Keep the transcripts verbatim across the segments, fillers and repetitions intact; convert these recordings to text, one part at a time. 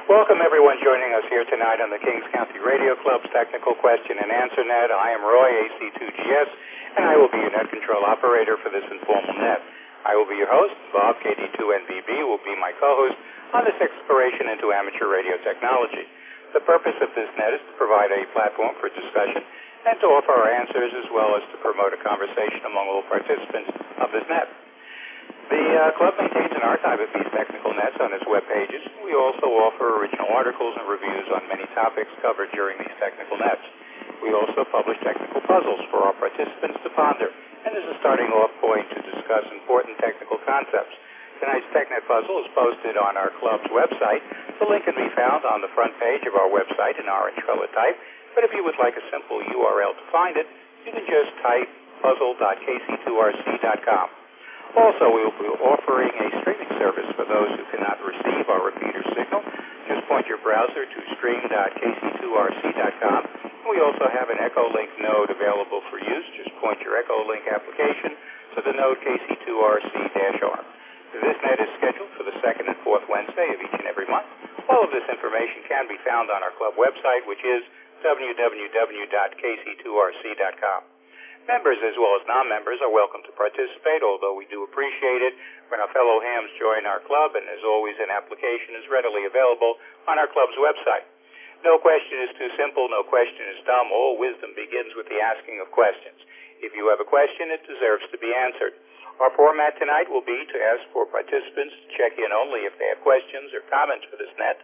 Welcome everyone joining us here tonight on the Kings County Radio Club's Technical Question and Answer Net. I am Roy, A C two G S, and I will be your net control operator for this informal net. I will be your host. Bob, K D two N V B, will be my co-host on this exploration into amateur radio technology. The purpose of this net is to provide a platform for discussion and to offer our answers, as well as to promote a conversation among all participants of this net. The uh, club maintains an archive of these technical nets on its web pages. We also offer original articles and reviews on many topics covered during these technical nets. We also publish technical puzzles for our participants to ponder, and as a starting off point to discuss important technical concepts. Tonight's TechNet puzzle is posted on our club's website. The link can be found on the front page of our website in orange colored type, but if you would like a simple U R L to find it, you can just type puzzle dot k c two r c dot com. Also, we will be offering a streaming service for those who cannot receive our repeater signal. Just point your browser to stream dot k c two r c dot com. We also have an Echolink node available for use. Just point your Echolink application to the node K C two R C R. This net is scheduled for the second and fourth Wednesday of each and every month. All of this information can be found on our club website, which is w w w dot k c two r c dot com. Members as well as non-members are welcome to participate, although we do appreciate it when our fellow hams join our club, and as always, an application is readily available on our club's website. No question is too simple, no question is dumb. All wisdom begins with the asking of questions. If you have a question, it deserves to be answered. Our format tonight will be to ask for participants to check in only if they have questions or comments for this net.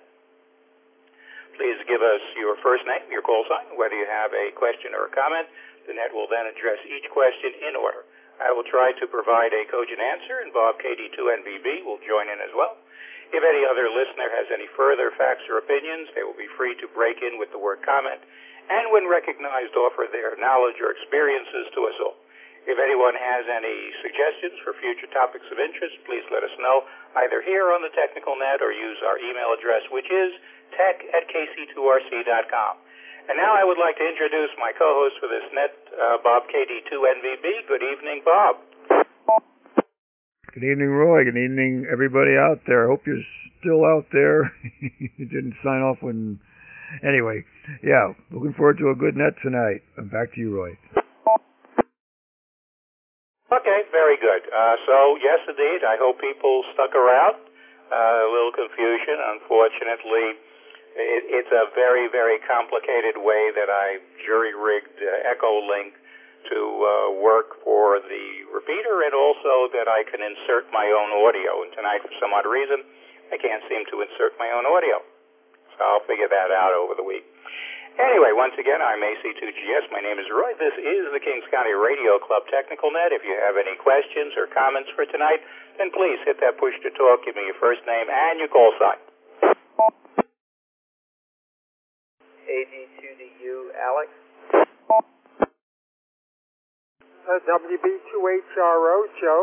Please give us your first name, your call sign, whether you have a question or a comment. The net will then address each question in order. I will try to provide a cogent answer, and Bob, K D two N V B, will join in as well. If any other listener has any further facts or opinions, they will be free to break in with the word comment, and when recognized, offer their knowledge or experiences to us all. If anyone has any suggestions for future topics of interest, please let us know, either here on the technical net or use our email address, which is tech at k c two r c dot com. And now I would like to introduce my co-host for this net, uh, Bob, K D two N V B. Good evening, Bob. Good evening, Roy. Good evening, everybody out there. I hope you're still out there. You didn't sign off when... Anyway, yeah, looking forward to a good net tonight. And back to you, Roy. Okay, very good. Uh, so, yes, indeed, I hope people stuck around. Uh, a little confusion, unfortunately. It, it's a very, very complicated way that I jury-rigged uh, Echolink to uh, work for the repeater, and also that I can insert my own audio. And tonight, for some odd reason, I can't seem to insert my own audio. So I'll figure that out over the week. Anyway, once again, I'm A C two G S. My name is Roy. This is the Kings County Radio Club Technical Net. If you have any questions or comments for tonight, then please hit that push to talk. Give me your first name and your call sign. A D two D U, Alex. Uh, W B two H R O, Joe.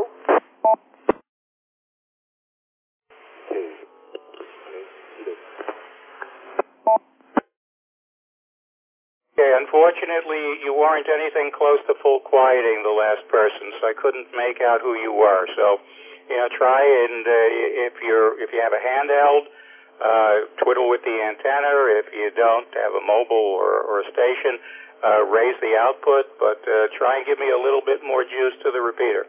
Okay, unfortunately, you weren't anything close to full quieting the last person, so I couldn't make out who you were. So, you know, try and uh, if you're if you have a handheld, Uh, twiddle with the antenna. If you don't have a mobile or, or a station, uh, raise the output, but uh, try and give me a little bit more juice to the repeater.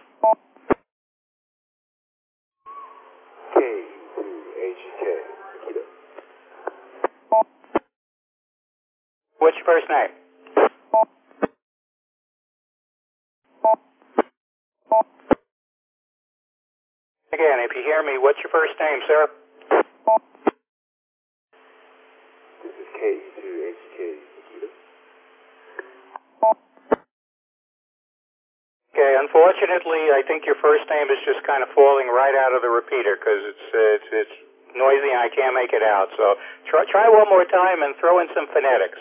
K two H K. What's your first name? Again, if you hear me, what's your first name, sir? This is K two H K. Okay, unfortunately, I think your first name is just kind of falling right out of the repeater because it's, uh, it's it's noisy and I can't make it out. So try try one more time and throw in some phonetics.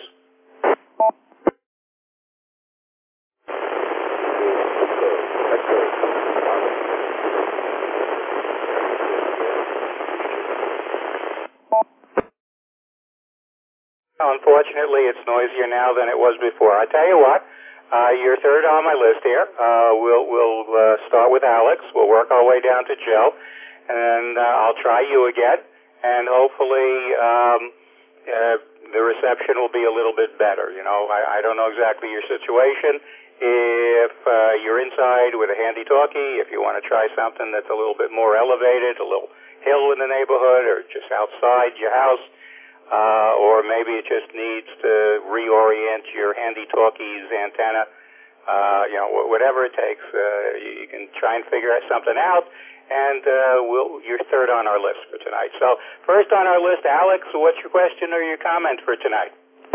Unfortunately, it's noisier now than it was before. I tell you what, uh, you're third on my list here. Uh, we'll we'll uh, start with Alex. We'll work our way down to Joe, and uh, I'll try you again. and hopefully um, uh, the reception will be a little bit better. You know, I, I don't know exactly your situation. If uh, you're inside with a handy-talkie, if you want to try something that's a little bit more elevated, a little hill in the neighborhood, or just outside your house, uh, or maybe it just needs to reorient your handy-talkie's antenna, uh, you know, whatever it takes, uh, you, you can try and figure something out, and uh, we'll, you're third on our list for tonight. So first on our list, Alex, what's your question or your comment for tonight?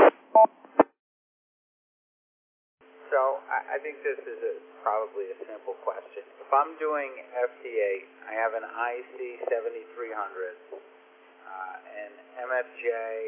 So I, I think this is a, probably a simple question. If I'm doing F T eight, I have an I C seventy-three hundred, uh, an M F J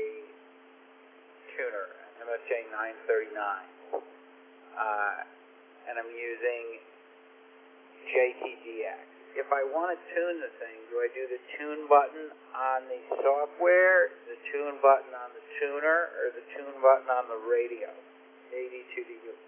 tuner, an M F J nine thirty-nine, uh, and I'm using J T D X. If I want to tune the thing, do I do the tune button on the software, the tune button on the tuner, or the tune button on the radio? eighty-two D U.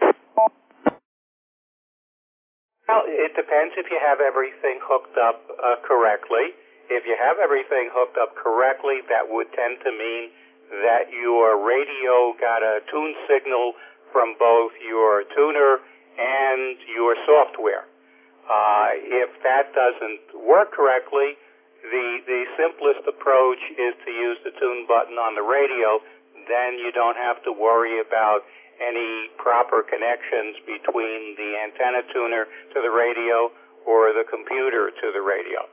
Well, it depends if you have everything hooked up uh, correctly. If you have everything hooked up correctly, that would tend to mean that your radio got a tune signal from both your tuner and your software. Uh, if that doesn't work correctly, the, the simplest approach is to use the tune button on the radio. Then you don't have to worry about any proper connections between the antenna tuner to the radio or the computer to the radio.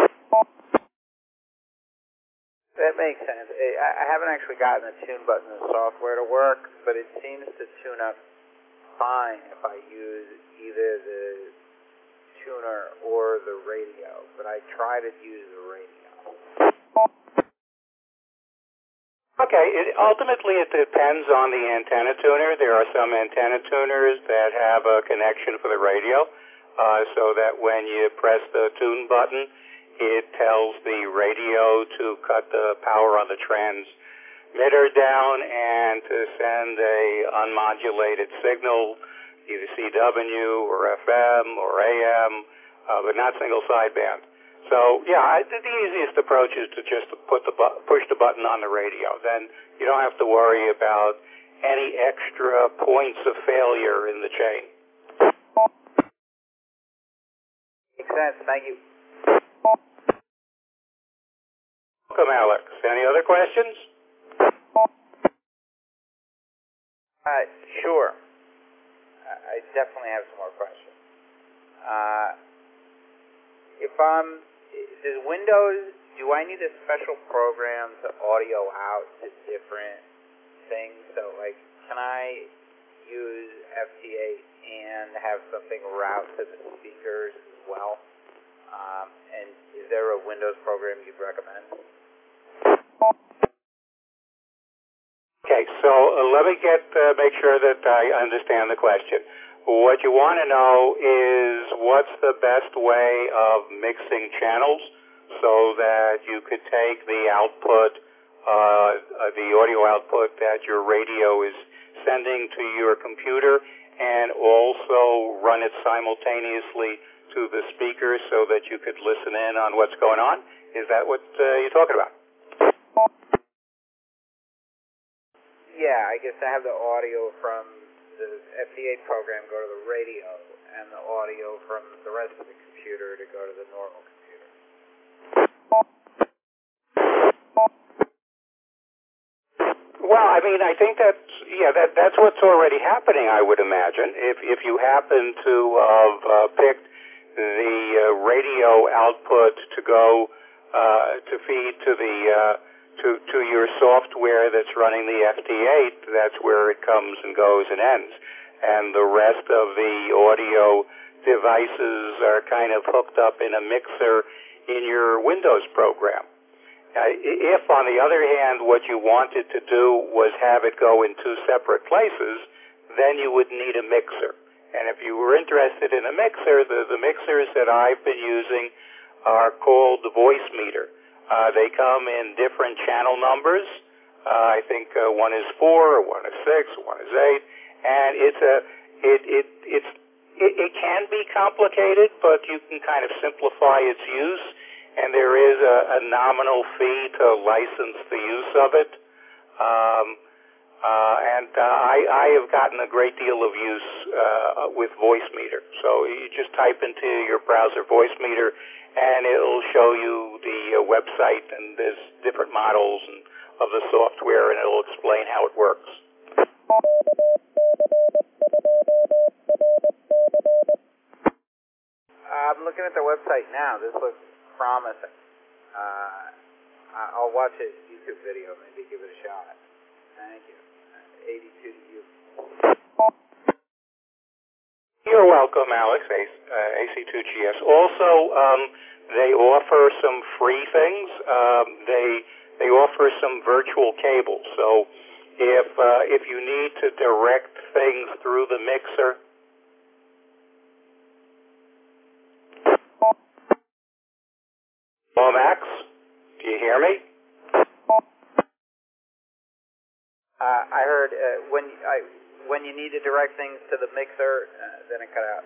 That makes sense. I haven't actually gotten the tune button in the software to work, but it seems to tune up fine if I use either the tuner or the radio, but I try to use the radio. Okay, it, ultimately it depends on the antenna tuner. There are some antenna tuners that have a connection for the radio, uh, so that when you press the tune button, it tells the radio to cut the power on the transmitter down and to send a unmodulated signal, either C W or F M or A M, uh, but not single sideband. So, yeah, I, the easiest approach is to just put the bu- push the button on the radio. Then you don't have to worry about any extra points of failure in the chain. Makes sense. Thank you. Welcome, Alex. Any other questions? Uh, sure. I definitely have some more questions. Uh, if I'm... Does Windows, do I need a special program to audio out to different things? So, like, can I use F T eight and have something route to the speakers as well? Um, and is there a Windows program you'd recommend? Okay, so uh, let me get uh, make sure that I understand the question. What you want to know is what's the best way of mixing channels so that you could take the output, uh, the audio output that your radio is sending to your computer and also run it simultaneously to the speaker so that you could listen in on what's going on? Is that what uh, you're talking about? Yeah, I guess I have the audio from the F T eight program go to the radio, and the audio from the rest of the computer to go to the normal computer. Well, I mean, I think that's yeah, that that's what's already happening. I would imagine if if you happen to have uh, picked the uh, radio output to go uh, to feed to the uh, to to your software that's running the F T eight, that's where it comes and goes and ends. And the rest of the audio devices are kind of hooked up in a mixer in your Windows program. Uh, if, on the other hand, what you wanted to do was have it go in two separate places, then you would need a mixer. And if you were interested in a mixer, the, the mixers that I've been using are called the voice meter. Uh, they come in different channel numbers. Uh, I think uh, one is four, one is six, one is eight, and it's a it it it's it, it can be complicated, but you can kind of simplify its use. and there is a, a nominal fee to license the use of it. Um, uh, and uh, I, I have gotten a great deal of use uh, with Voicemeeter. So you just type into your browser Voicemeeter, and it'll show you the uh, website, and there's different models and, of the software, and it'll explain how it works. I'm looking at the website now. This looks promising. Uh, I'll watch a YouTube video, maybe give it a shot. Thank you. eighty-two to you. You're welcome, Alex, A C two G S. Also, um, they offer some free things. Um, they they offer some virtual cables. So if uh, if you need to direct things through the mixer, hello, Max, do you hear me? Uh, I heard uh, when I when you need to direct things to the mixer, uh, then it cut out.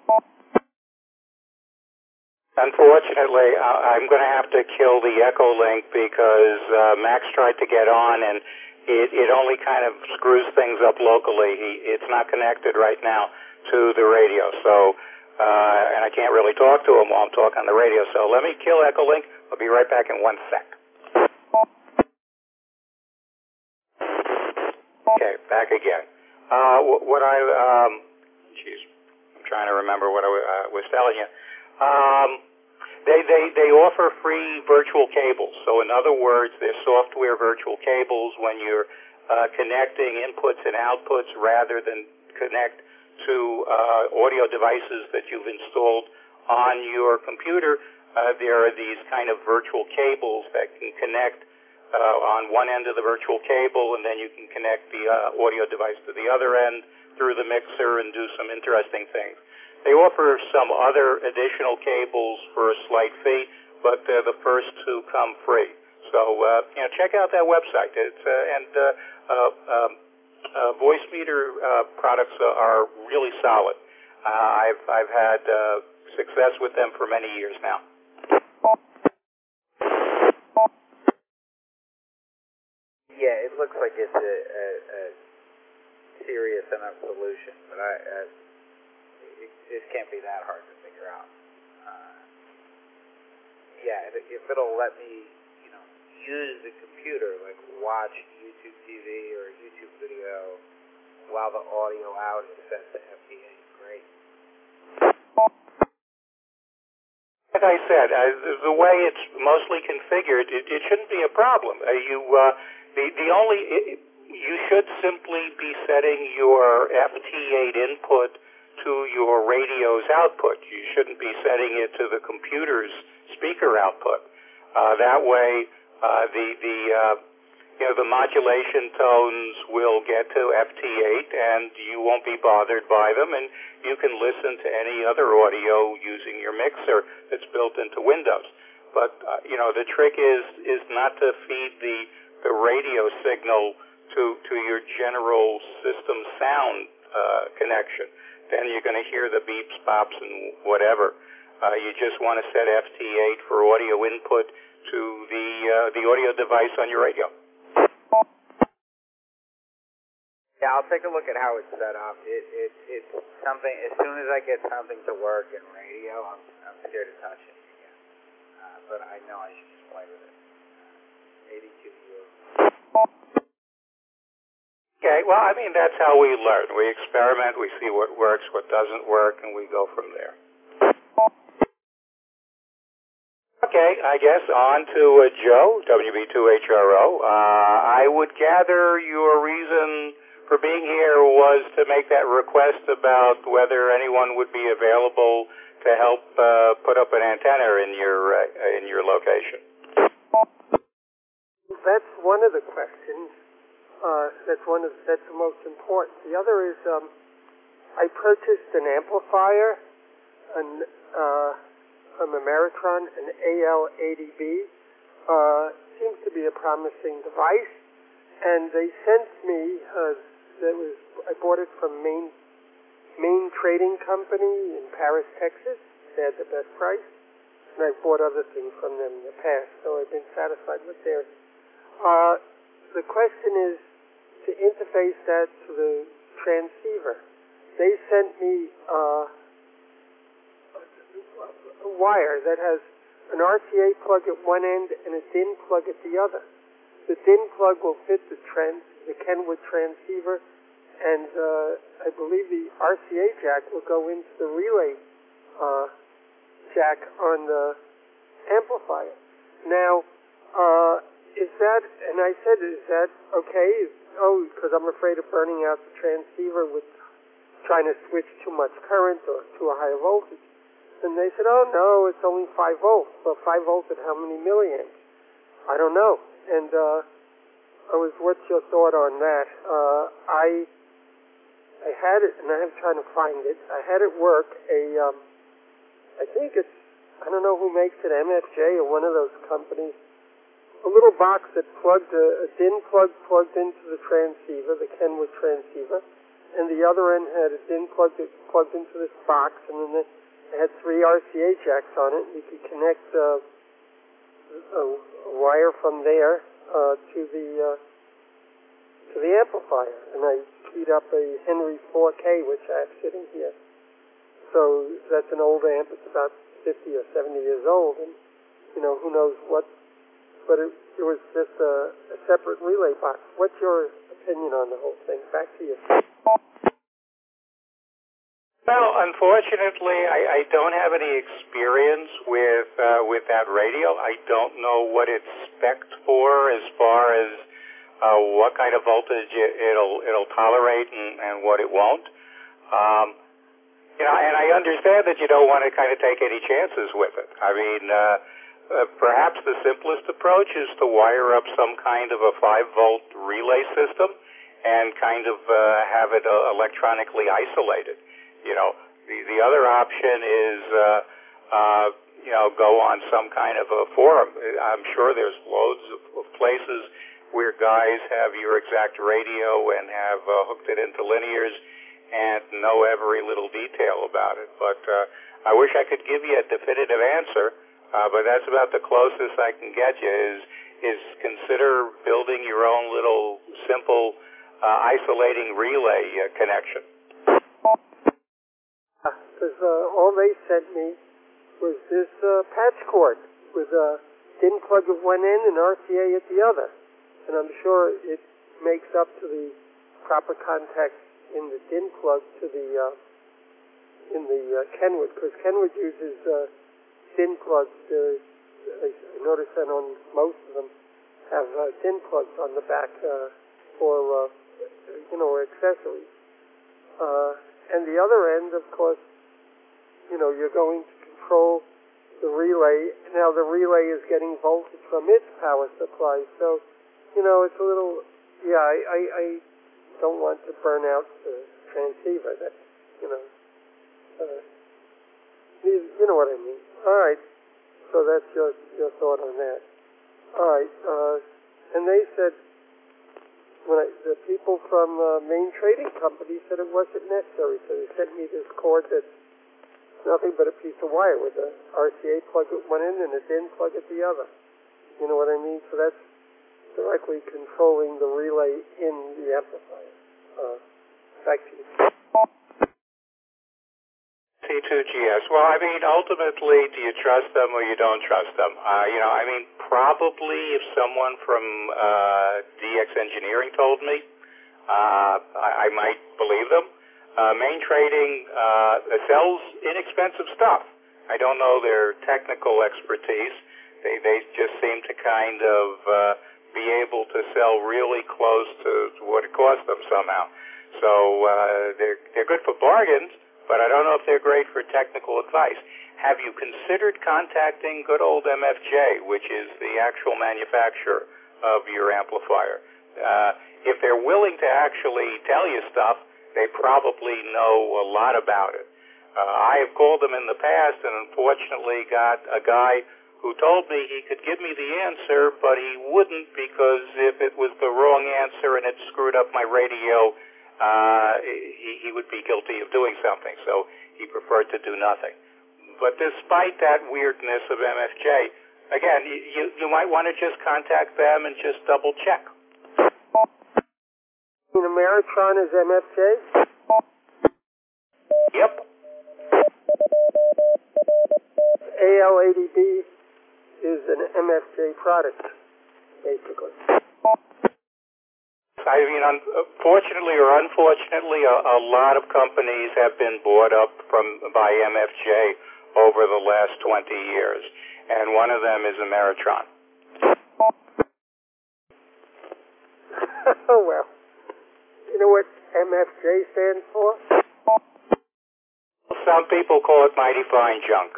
Unfortunately, I'm going to have to kill the Echo link because uh, Max tried to get on, and it, it only kind of screws things up locally. He, it's not connected right now to the radio, so uh, and I can't really talk to him while I'm talking on the radio. So let me kill Echo link. I'll be right back in one sec. Okay, back again. Uh, what I, um, geez, I'm trying to remember what I uh, was telling you. Um, they, they, they offer free virtual cables. So in other words, they're software virtual cables when you're uh, connecting inputs and outputs rather than connect to uh, audio devices that you've installed on your computer. Uh, there are these kind of virtual cables that can connect Uh, on one end of the virtual cable, and then you can connect the uh, audio device to the other end through the mixer and do some interesting things. They offer some other additional cables for a slight fee, but they're the first to come free. So, uh, you know, check out that website. It's uh, and uh, uh, um, uh, Voicemeeter uh, products are really solid. Uh, I've I've had uh, success with them for many years now. Yeah, it looks like it's a, a, a serious enough solution, but I, uh, it, it can't be that hard to figure out. Uh, yeah, if, if it'll let me, you know, use the computer, like watch YouTube T V or YouTube video while the audio out is set to F P A, great. Like I said, uh, the way it's mostly configured, it, it shouldn't be a problem. Uh, you, uh, the the only it, you should simply be setting your F T eight input to your radio's output. You shouldn't be setting it to the computer's speaker output. Uh, that way, uh, the the uh, you know the modulation tones will get to F T eight, and you won't be bothered by them, and you can listen to any other audio using your mixer that's built into Windows. But uh, you know the trick is is not to feed the the radio signal to to your general system sound uh, connection. Then you're going to hear the beeps, pops, and whatever. Uh, you just want to set F T eight for audio input to the uh, the audio device on your radio. Yeah, I'll take a look at how it's set up. It, it, it's something, as soon as I get something to work in radio, I'm, I'm scared to touch it again. Uh, but I know I should just play with it. Uh, eighty-two euros. Okay, well, I mean, that's how we learn. We experiment, we see what works, what doesn't work, and we go from there. Okay, I guess on to uh, Joe, W B two H R O. Uh, I would gather your reason for being here was to make that request about whether anyone would be available to help uh, put up an antenna in your uh, in your location. That's one of the questions. Uh, that's one of that's the most important. The other is um, I purchased an amplifier, an uh, from Ameritron, an A L eighty B. Uh, seems to be a promising device, and they sent me. Uh, that was I bought it from Main Main Trading Company in Paris, Texas. They had the best price, and I've bought other things from them in the past, so I've been satisfied with theirs. Uh, the question is to interface that to the transceiver. They sent me uh, a wire that has an R C A plug at one end and a D I N plug at the other. The D I N plug will fit the trans, the Kenwood transceiver, and uh, I believe the R C A jack will go into the relay uh, jack on the amplifier. Now, uh, is that, and I said, is that okay? Oh, because I'm afraid of burning out the transceiver with trying to switch too much current or to a higher voltage. And they said, oh, no, it's only five volts. Well, five volts at how many milliamps? I don't know. And uh, I was, what's your thought on that? Uh, I I had it, and I'm trying to find it. I had it work a, um, I think it's, I don't know who makes it, M F J or one of those companies, a little box that plugged, a, a D I N plug plugged into the transceiver, the Kenwood transceiver, and the other end had a D I N plug that plugged into this box, and then it had three R C A jacks on it. You could connect uh, a, a wire from there uh, to the uh, to the amplifier, and I keyed up a Henry four K, which I have sitting here. So that's an old amp. It's about fifty or seventy years old, and you know who knows what. But it, it was just a, a separate relay box. What's your opinion on the whole thing? Back to you. Well, unfortunately, I, I don't have any experience with uh, with that radio. I don't know what it's spec'd for as far as uh, what kind of voltage it, it'll it'll tolerate and, and what it won't. Um, you know, and I understand that you don't want to kind of take any chances with it. I mean, uh, uh, perhaps the simplest approach is to wire up some kind of a five volt relay system and kind of uh, have it uh, electronically isolated. You know, the, the other option is, uh, uh, you know, go on some kind of a forum. I'm sure there's loads of, of places where guys have your exact radio and have uh, hooked it into linears and know every little detail about it. But uh, I wish I could give you a definitive answer, uh, but that's about the closest I can get you is, is consider building your own little simple uh, isolating relay uh, connection. Because uh, all they sent me was this uh, patch cord with a D I N plug at one end and R C A at the other. And I'm sure it makes up to the proper contact in the D I N plug to the uh, in the uh, Kenwood, because Kenwood uses uh, D I N plugs. Uh, I noticed that on most of them have uh, D I N plugs on the back uh, for uh, you know accessories. Uh, and the other end, of course, you know, you're going to control the relay. Now the relay is getting voltage from its power supply, so, you know, it's a little, yeah, I, I, I don't want to burn out the transceiver. That, you know, uh, you, you know what I mean. All right, so that's your, your thought on that. All right, uh, and they said, when I, the people from uh, Main Trading Company said it wasn't necessary, so they sent me this cord that's nothing but a piece of wire with a R C A plug at one end and a D I N plug at the other. You know what I mean? So that's directly controlling the relay in the amplifier. Uh, back to you. C two G S. Well, I mean, ultimately, do you trust them or you don't trust them? Uh, you know, I mean, probably if someone from uh, D X Engineering told me, uh, I, I might believe them. Uh, Main Trading uh, sells inexpensive stuff. I don't know their technical expertise. They they just seem to kind of uh, be able to sell really close to what it cost them somehow. So uh, they're they're good for bargains, but I don't know if they're great for technical advice. Have you considered contacting good old M F J, which is the actual manufacturer of your amplifier? Uh, if they're willing to actually tell you stuff, they probably know a lot about it. Uh, I have called them in the past and unfortunately got a guy who told me he could give me the answer, but he wouldn't because if it was the wrong answer and it screwed up my radio, uh, he, he would be guilty of doing something. So he preferred to do nothing. but despite that weirdness of M F J, again, you, you, you might want to just contact them and just double check. And Ameritron is M F J? Yep. A L eighty B is an M F J product, basically. I mean, unfortunately or unfortunately, a, a lot of companies have been bought up from by M F J over the last twenty years, and one of them is Ameritron. Oh, well. You know what M F J stands for? Some people call it mighty fine junk.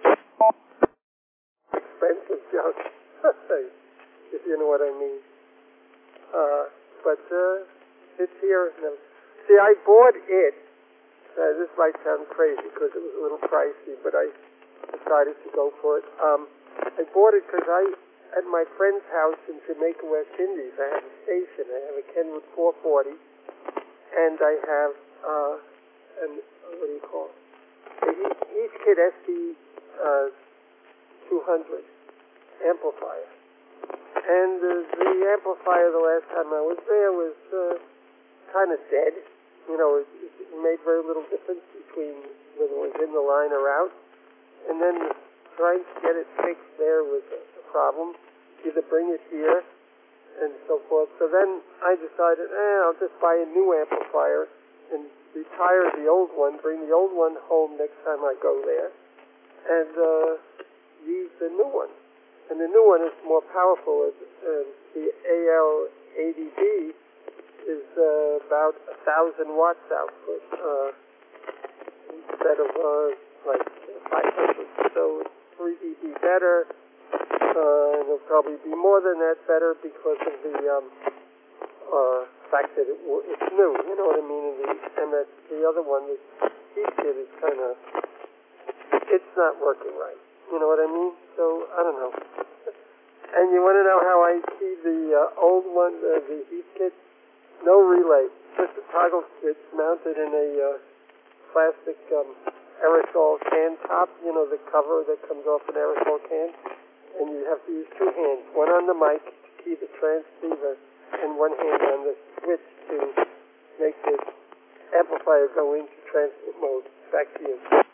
Expensive junk, if you know what I mean. Uh, but uh, it's here. No. See, I bought it. Uh, this might sound crazy because it was a little pricey, but I decided to go for it. Um, I bought it because I, at my friend's house in Jamaica, West Indies, I have a station. I have a Kenwood four forty, and I have uh, an what do you call it? A Heathkit S D uh, two hundred amplifier. And uh, the amplifier the last time I was there was uh, kind of dead. You know, it, it made very little difference between whether it was in the line or out. And then trying to get it fixed there was a, a problem. Either bring it here and so forth. So then I decided, eh, I'll just buy a new amplifier and retire the old one, bring the old one home next time I go there, and uh, use the new one. And the new one is more powerful. Uh, the A L eighty B is uh, about a thousand watts output uh, instead of uh, like five hundred. So it's three dB better, uh, and it'll probably be more than that better because of the um, uh, fact that it w- it's new. You know what I mean? And the, and that the other one, the Heathkit, is kind of it's not working right. You know what I mean? So, I don't know. And you want to know how I see the uh, old one, uh, the Heathkit? No relay. Just a toggle switch mounted in a uh, plastic um, aerosol can top. You know, the cover that comes off an aerosol can. And you have to use two hands. One on the mic to key the transceiver, and one hand on the switch to make the amplifier go into transmit mode. Back to you.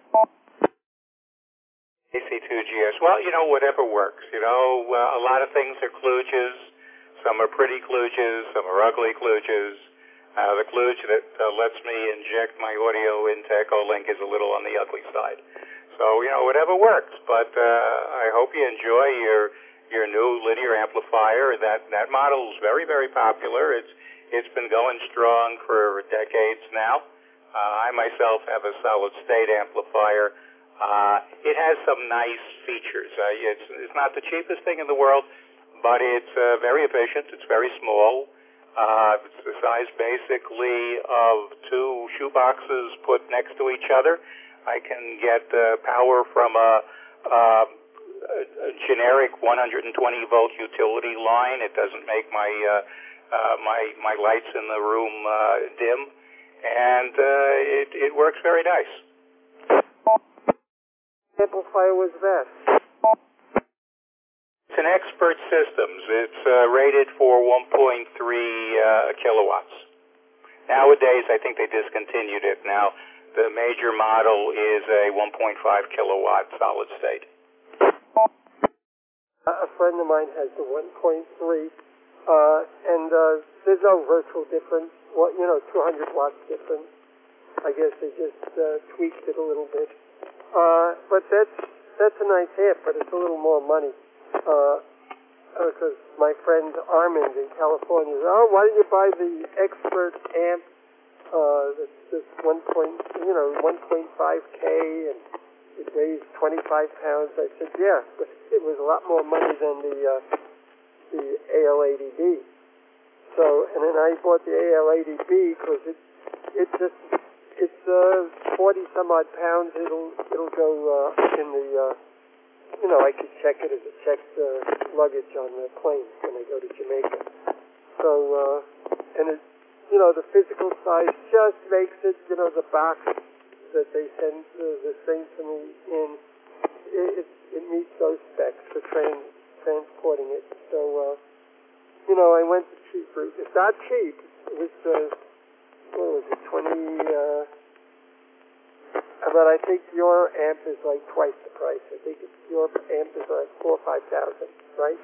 A C two G S. Well, you know, whatever works. You know, uh, a lot of things are kludges. Some are pretty kludges. Some are ugly kludges. Uh, the kludge that uh, lets me inject my audio into Echolink is a little on the ugly side. So, you know, whatever works. But uh, I hope you enjoy your your new linear amplifier. That that model is very, very popular. It's it's been going strong for decades now. Uh, I myself have a solid state amplifier. Uh, it has some nice features. Uh, it's, it's not the cheapest thing in the world, but it's uh, very efficient. It's very small. Uh, it's the size basically of two shoe boxes put next to each other. I can get uh, power from a, uh, a generic one hundred twenty volt utility line. It doesn't make my uh, uh, my my lights in the room uh, dim, and uh, it, it works very nice. Amplifier was that? It's an Expert Systems. It's uh, rated for one point three uh, kilowatts. Nowadays, I think they discontinued it. Now, the major model is a one point five kilowatt solid state. A friend of mine has the one point three, uh, and uh, there's no virtual difference. Well, you know, two hundred watts difference. I guess they just uh, tweaked it a little bit. Uh, but that's that's a nice amp, but it's a little more money. Uh, because my friend Armand in California said, oh, why don't you buy the Expert amp? Uh, that's this one point, you know, one point five K, and it weighs twenty-five pounds. I said, yeah, but it was a lot more money than the uh, the A L eighty B. So, and then I bought the A L eighty B because it it just It's uh, forty some odd pounds. It'll it'll go uh, in the uh, you know I could check it as a checked uh, luggage on the plane when I go to Jamaica. So uh, and it you know the physical size just makes it you know the box that they send uh, the thing to me in it, it, it meets those specs for trans, transporting it. So, uh, you know, I went the cheap route. It's not cheap. It was, uh, what was it, twenty, uh, but I think your amp is like twice the price. I think it's, your amp is like four or five thousand, right?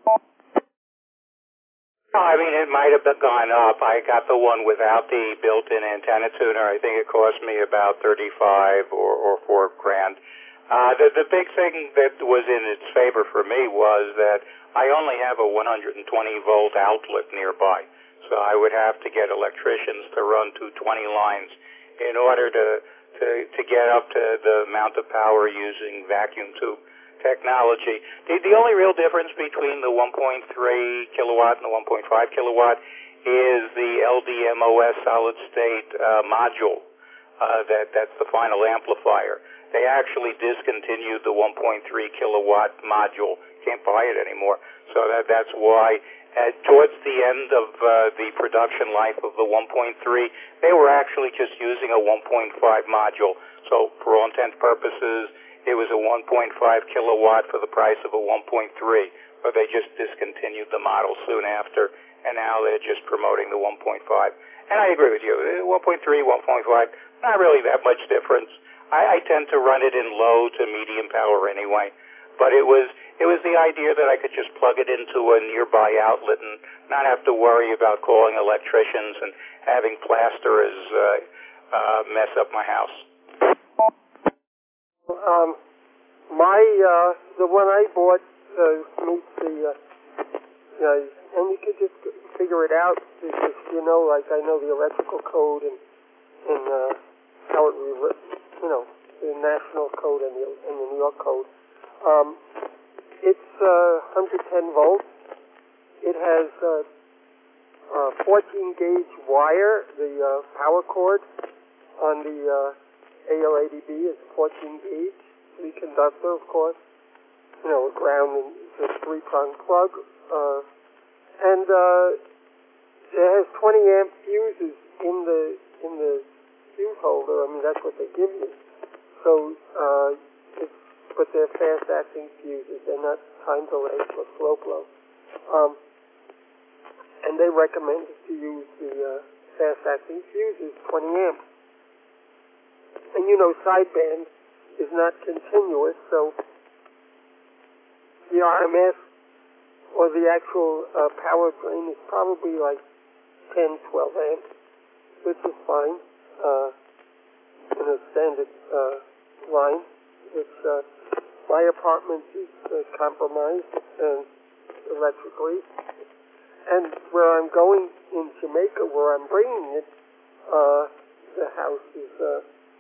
No, I mean, it might have gone up. I got the one without the built-in antenna tuner. I think it cost me about thirty-five or, or four grand. Uh, the, the big thing that was in its favor for me was that I only have a one hundred twenty volt outlet nearby. So I would have to get electricians to run two twenty lines in order to, to, to get up to the amount of power using vacuum tube technology. The, the only real difference between the one point three kilowatt and the one point five kilowatt is the L D M O S solid state uh, module. Uh, that that's the final amplifier. They actually discontinued the one point three kilowatt module. Can't buy it anymore. So that that's why uh, towards the end of uh, the production life of the one point three, they were actually just using a one point five module. So for all intents and purposes, it was a one point five kilowatt for the price of a one point three, but they just discontinued the model soon after, and now they're just promoting the one point five. And I agree with you, one point three, one point five, not really that much difference. I, I tend to run it in low to medium power anyway, but it was it was the idea that I could just plug it into a nearby outlet and not have to worry about calling electricians and having plasterers uh, uh, mess up my house. Um, my, uh, the one I bought, uh, meets the, uh, uh, and you could just figure it out, because, you know, like I know the electrical code and, and, uh, how it, you know, the national code and the, and the New York code. Um, it's, uh, one hundred ten volts. It has, uh, uh, fourteen gauge wire, the, uh, power cord on the, uh, A L A D B is fourteen gauge, the conductor, of course, you know, ground and a three-prong plug, uh, and uh, it has twenty amp fuses in the in the fuse holder. I mean, that's what they give you. So, uh, it's, but they're fast-acting fuses. They're not time delayed or slow flow. Um, and they recommend to use the uh, fast-acting fuses, twenty amps. And you know, sideband is not continuous, so the R M S or the actual uh, power drain is probably like ten, twelve amps, which is fine uh, in a standard uh, line. It's, uh, my apartment is uh, compromised uh, electrically, and where I'm going in Jamaica, where I'm bringing it, uh, the house is. Uh,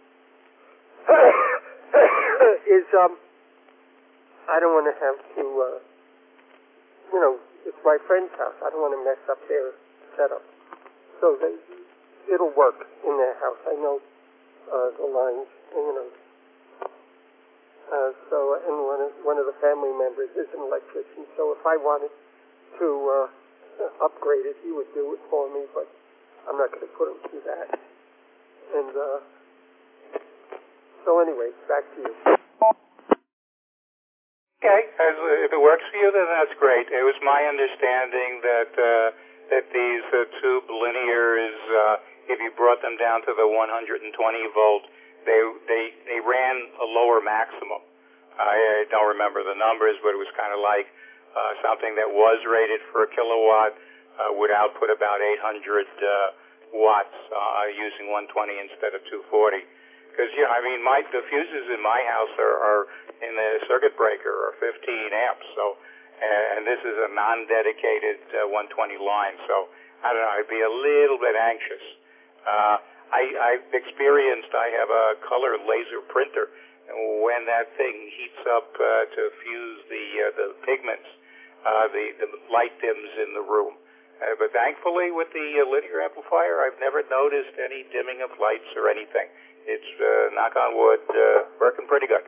is um I don't want to have to uh you know, it's my friend's house. I don't want to mess up their setup. So they, it'll work in their house. I know uh the lines, you know. Uh so and one of one of the family members is an electrician, so if I wanted to uh upgrade it, he would do it for me, but I'm not gonna put him through that. And uh So anyway, back to you. Okay, as, if it works for you, then that's great. It was my understanding that uh, that these uh, tube linears, uh, if you brought them down to the one hundred twenty volt, they they they ran a lower maximum. I, I don't remember the numbers, but it was kind of like uh, something that was rated for a kilowatt uh, would output about eight hundred uh, watts uh, using one twenty instead of two forty. Because, you know, I mean, my, the fuses in my house are, are in the circuit breaker are fifteen amps, so, and this is a non-dedicated uh, one twenty line, so, I don't know, I'd be a little bit anxious. Uh, I, I've experienced, I have a color laser printer, and when that thing heats up uh, to fuse the, uh, the pigments, uh, the, the light dims in the room. Uh, but thankfully, with the uh, linear amplifier, I've never noticed any dimming of lights or anything. It's, uh, knock on wood, uh, working pretty good.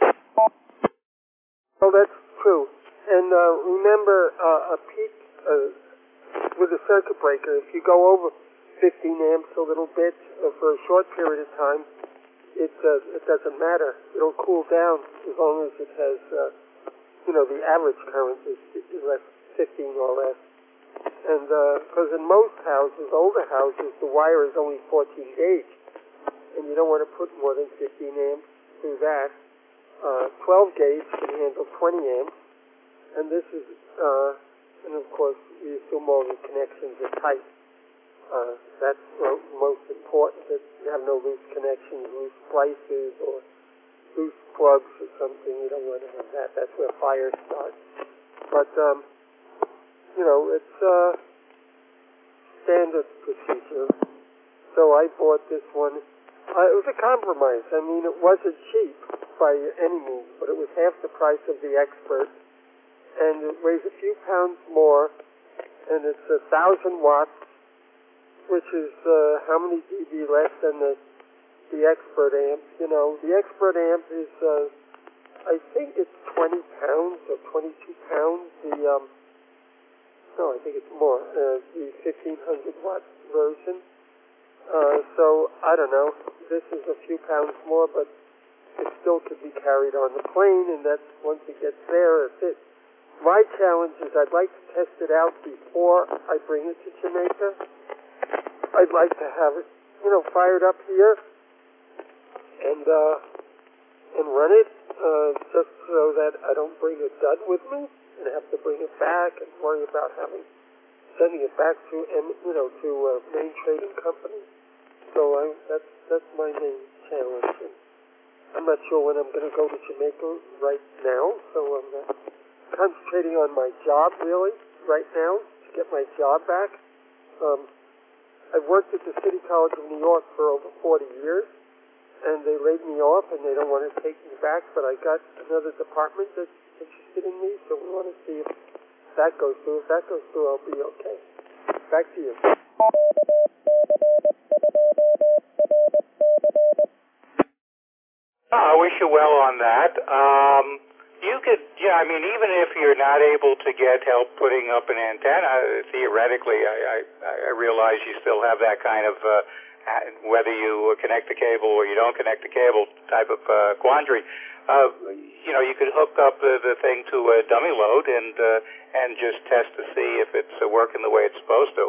Oh, that's true. And uh, remember, uh, a peak uh, with a circuit breaker, if you go over fifteen amps a little bit uh, for a short period of time, it uh, it doesn't matter. It'll cool down as long as it has, uh, you know, the average current is, is less fifteen or less. And because uh, in most houses, older houses, the wire is only fourteen gauge, and you don't want to put more than fifteen amps through that. Uh, twelve gauge can handle twenty amps, and this is, uh, and of course, we assume all the connections are tight. Uh, that's uh, most important, that you have no loose connections, loose splices, or loose plugs or something. You don't want to have that. That's where fires start. But, um, you know, it's uh, standard procedure. So I bought this one. Uh, it was a compromise. I mean, it wasn't cheap by any means, but it was half the price of the Expert, and it weighs a few pounds more, and it's a thousand watts, which is uh, how many dB less than the the Expert amp. You know, the Expert amp is, uh, I think it's twenty pounds or twenty-two pounds. The um, no, I think it's more. Uh, the fifteen hundred watt version. Uh, so I don't know. This is a few pounds more, but it still could be carried on the plane, and that's once it gets there. That's it. My challenge is I'd like to test it out before I bring it to Jamaica. I'd like to have it, you know, fired up here and uh, and run it, uh, just so that I don't bring a dud with me and have to bring it back and worry about having sending it back to, you know, to a main trading company. So I, that's that's my main challenge. And I'm not sure when I'm going to go to Jamaica right now, so I'm not concentrating on my job really right now to get my job back. Um, I've worked at the City College of New York for over forty years, and they laid me off, and they don't want to take me back, but I got another department that's interested in me, so we want to see if that goes through. If that goes through, I'll be okay. Back to you. Oh, I wish you well on that. Um, you could, yeah, I mean, even if you're not able to get help putting up an antenna, theoretically, I, I, I realize you still have that kind of, uh, whether you connect the cable or you don't connect the cable type of uh, quandary. Uh, you know, you could hook up the, the thing to a dummy load and uh, and just test to see if it's uh, working the way it's supposed to.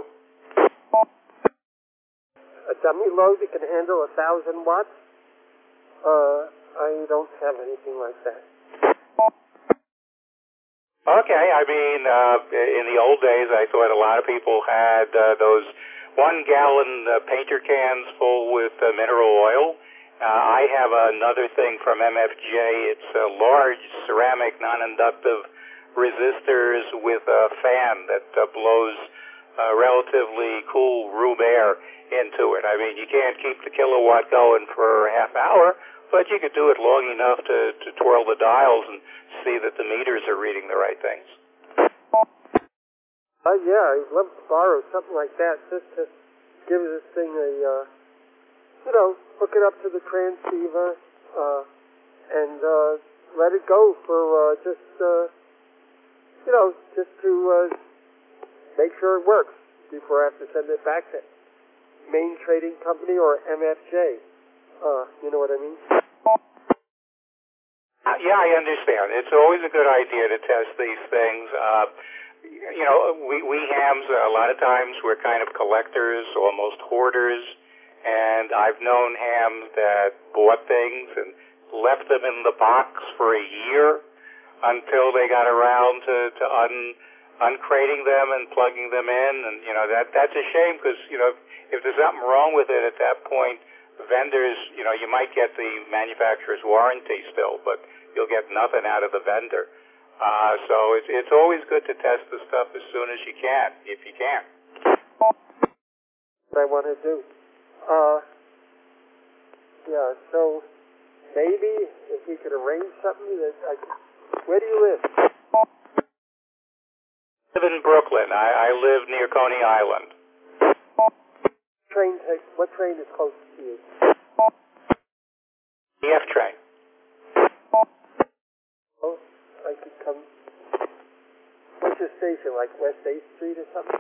A dummy load that can handle a thousand watts? Uh, I don't have anything like that. Okay, I mean, uh, in the old days, I thought a lot of people had uh, those one-gallon uh, painter cans full with uh, mineral oil. Uh, I have another thing from M F J. It's uh, large ceramic non-inductive resistors with a fan that uh, blows uh, relatively cool room air into it. I mean, you can't keep the kilowatt going for a half hour, but you could do it long enough to, to twirl the dials and see that the meters are reading the right things. Uh, yeah, I'd love to borrow something like that just to give this thing a, uh, you know, hook it up to the transceiver uh, and uh, let it go for uh, just, uh, you know, just to uh, make sure it works before I have to send it back to main trading company or M F J. Uh, you know what I mean? Uh, yeah, I understand. It's always a good idea to test these things. Uh, you know, we, we hams, a lot of times, we're kind of collectors, almost hoarders, and I've known hams that bought things and left them in the box for a year until they got around to, to un, uncrating them and plugging them in, and, you know, that that's a shame because, you know, if there's something wrong with it at that point, vendors, you know, you might get the manufacturer's warranty still, but you'll get nothing out of the vendor. Uh, so it's, it's always good to test the stuff as soon as you can, if you can. What I want to do. Uh, yeah, so maybe if we could arrange something that I could, where do you live? I live in Brooklyn. I, I live near Coney Island. Train, what train is closest to you? The F train. Oh, I could come. What's your station, like West eighth Street or something?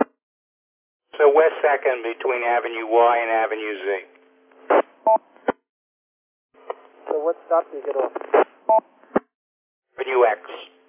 So West second between Avenue Y and Avenue Z. So what stop do you get off? Avenue X.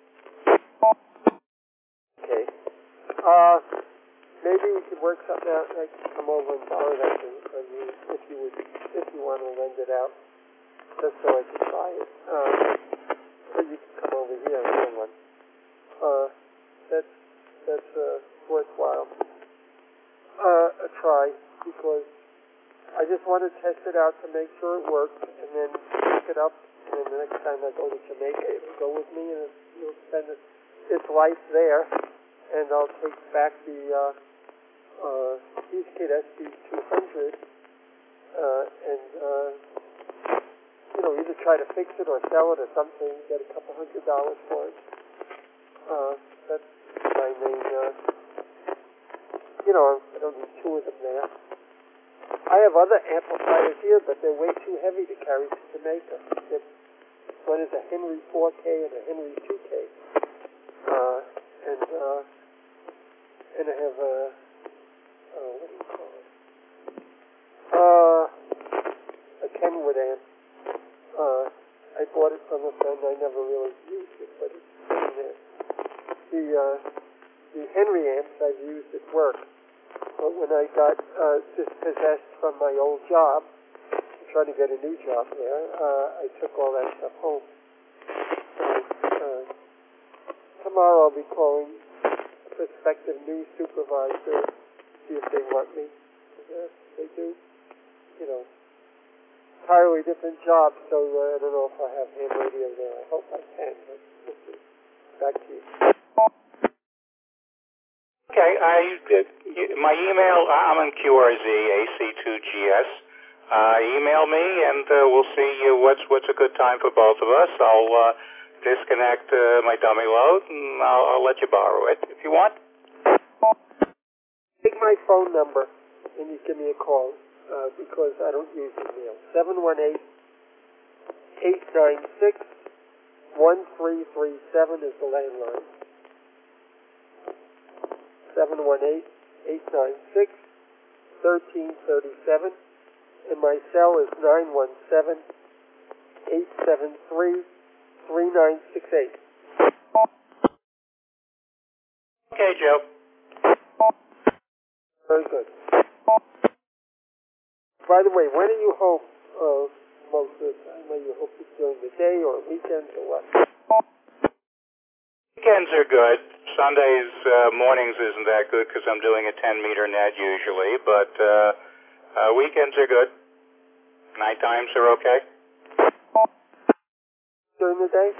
Okay. Uh, maybe we could work something out. I could come over and borrow that from from you if you would, if you want to lend it out, just so I could buy it. Uh, or you could come over here and get one. Uh, that's that's uh, worthwhile. Uh, a try, because I just want to test it out to make sure it works, and then pick it up, and then the next time I go to Jamaica, it'll go with me, and it'll spend its, its life there, and I'll take back the uh, uh, Eastkit S B two hundred, uh, and uh, you know, either try to fix it or sell it or something, get a couple hundred dollars for it. Uh, that's my main, uh, you know, I don't need two of them there. I have other amplifiers here, but they're way too heavy to carry to Jamaica. They're, one is a Henry four K and a Henry two K. Uh, and, uh, and I have a, uh, what do you call it? Uh, a Kenwood amp. Uh, I bought it from a friend. I never really used it, but it's in there. The, uh, the Henry amps I've used at work. But when I got uh, dispossessed from my old job, trying to get a new job there, uh, I took all that stuff home. So, uh, tomorrow I'll be calling a prospective new supervisor, see if they want me. Uh, they do, you know, entirely different job, so uh, I don't know if I have ham radio there. I hope I can, but we'll see. Back to you. Okay, I, my email, I'm in Q R Z, A C two G S. Uh, email me, and uh, we'll see uh, what's what's a good time for both of us. I'll uh, disconnect uh, my dummy load, and I'll, I'll let you borrow it if you want. Take my phone number, and you give me a call, uh, because I don't use email. seven one eight, eight nine six, one three three seven is the landline. seven one eight, eight nine six, one three three seven, and my cell is nine one seven, eight seven three, three nine six eight. Okay, Joe. Very good. By the way, when do you hope, uh, most of the time, when you hope it's during the day or weekends or what? Weekends are good. Sundays, uh, mornings isn't that good because I'm doing a ten meter net usually, but uh, uh, weekends are good. Night times are okay. During the day?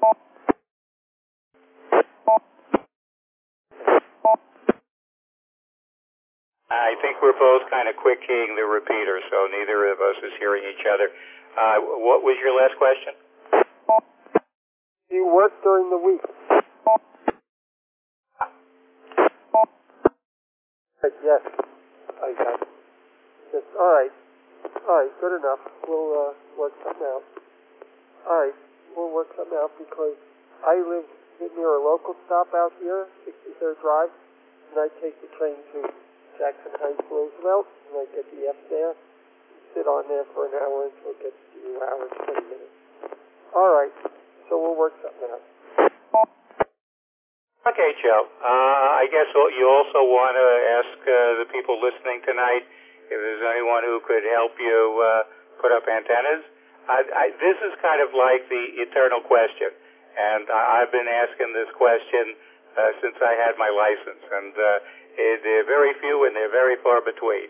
I think we're both kind of quick keying the repeater, so neither of us is hearing each other. Uh, what was your last question? Do you work during the week? Yes, I got it. Yes, all right. All right, good enough. We'll uh, work something out. All right, we'll work something out because I live near a local stop out here, sixty-third Drive, and I take the train to Jackson Heights, Roosevelt, and I get the F there, sit on there for an hour until it gets to two hours, twenty minutes. All right, so we'll work something out. Okay, Joe. Uh, I guess you also want to ask uh, the people listening tonight if there's anyone who could help you uh, put up antennas. I, I, this is kind of like the eternal question, and I, I've been asking this question uh, since I had my license, and uh, it, they're very few and they're very far between.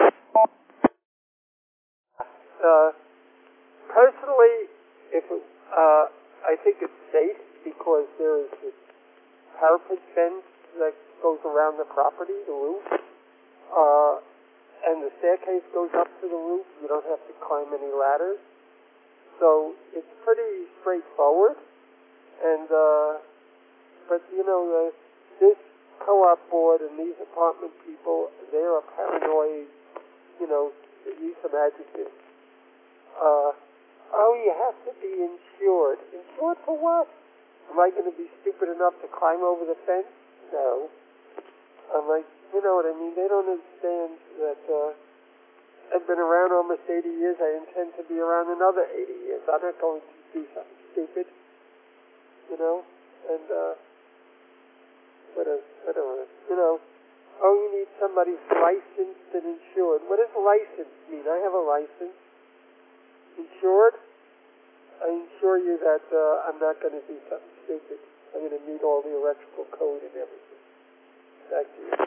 Uh, personally, if it, uh, I think it's safe because there is this parapet fence that goes around the property, the roof, uh, and the staircase goes up to the roof. You don't have to climb any ladders. So it's pretty straightforward. And, uh, but you know, uh, this co-op board and these apartment people, they're a paranoid, you know, to use some adjectives. Uh, oh, you have to be insured. Insured for what? Am I going to be stupid enough to climb over the fence? No. I'm like, you know what I mean? They don't understand that uh, I've been around almost eighty years. I intend to be around another eighty years. I'm not going to do something stupid, you know, and, uh, whatever, whatever, you know. Oh, you need somebody licensed and insured. What does licensed mean? I have a license. Insured? I assure you that uh, I'm not going to do something stupid. I'm going to meet all the electrical code and everything. Back to you.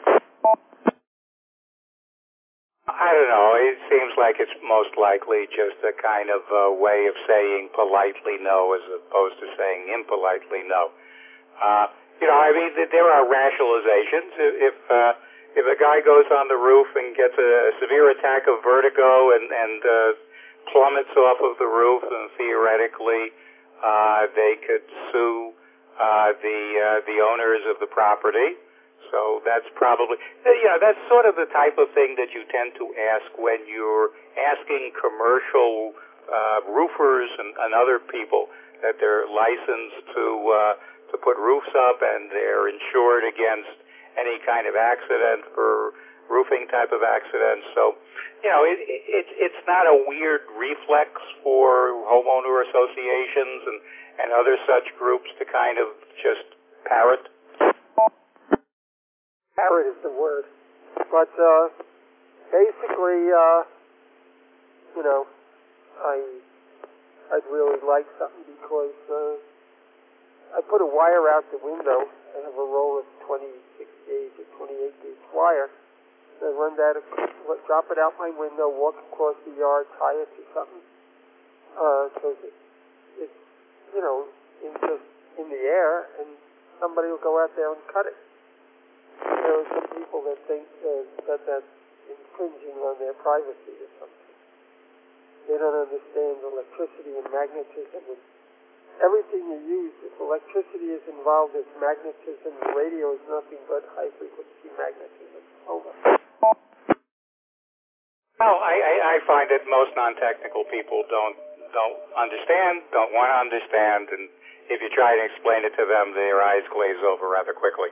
I don't know. It seems like it's most likely just a kind of uh, way of saying politely no as opposed to saying impolitely no. Uh, you know, I mean, there are rationalizations. If uh, if a guy goes on the roof and gets a severe attack of vertigo and, and uh, plummets off of the roof, and theoretically uh, they could sue uh, the uh, the owners of the property. So that's probably, you know, that's sort of the type of thing that you tend to ask when you're asking commercial uh, roofers and, and other people that they're licensed to uh, to put roofs up and they're insured against any kind of accident for roofing type of accidents. So, you know, it, it, it's not a weird reflex for homeowner associations and, and other such groups to kind of just parrot. Parrot is the word. But uh, basically, uh, you know, I, I'd really like something because uh, I put a wire out the window. I have a roll of twenty-six gauge or twenty-eight gauge wire. I run that, drop it out my window, walk across the yard, tie it to something. Uh, so it, it's, you know, in just in the air, and somebody will go out there and cut it. There are some people that think uh, that that's infringing on their privacy or something. They don't understand electricity and magnetism. And everything you use, if electricity is involved, there's magnetism. The radio is nothing but high-frequency magnetism. Over. Well, I, I, I find that most non-technical people don't don't understand, don't want to understand, and if you try to explain it to them, their eyes glaze over rather quickly.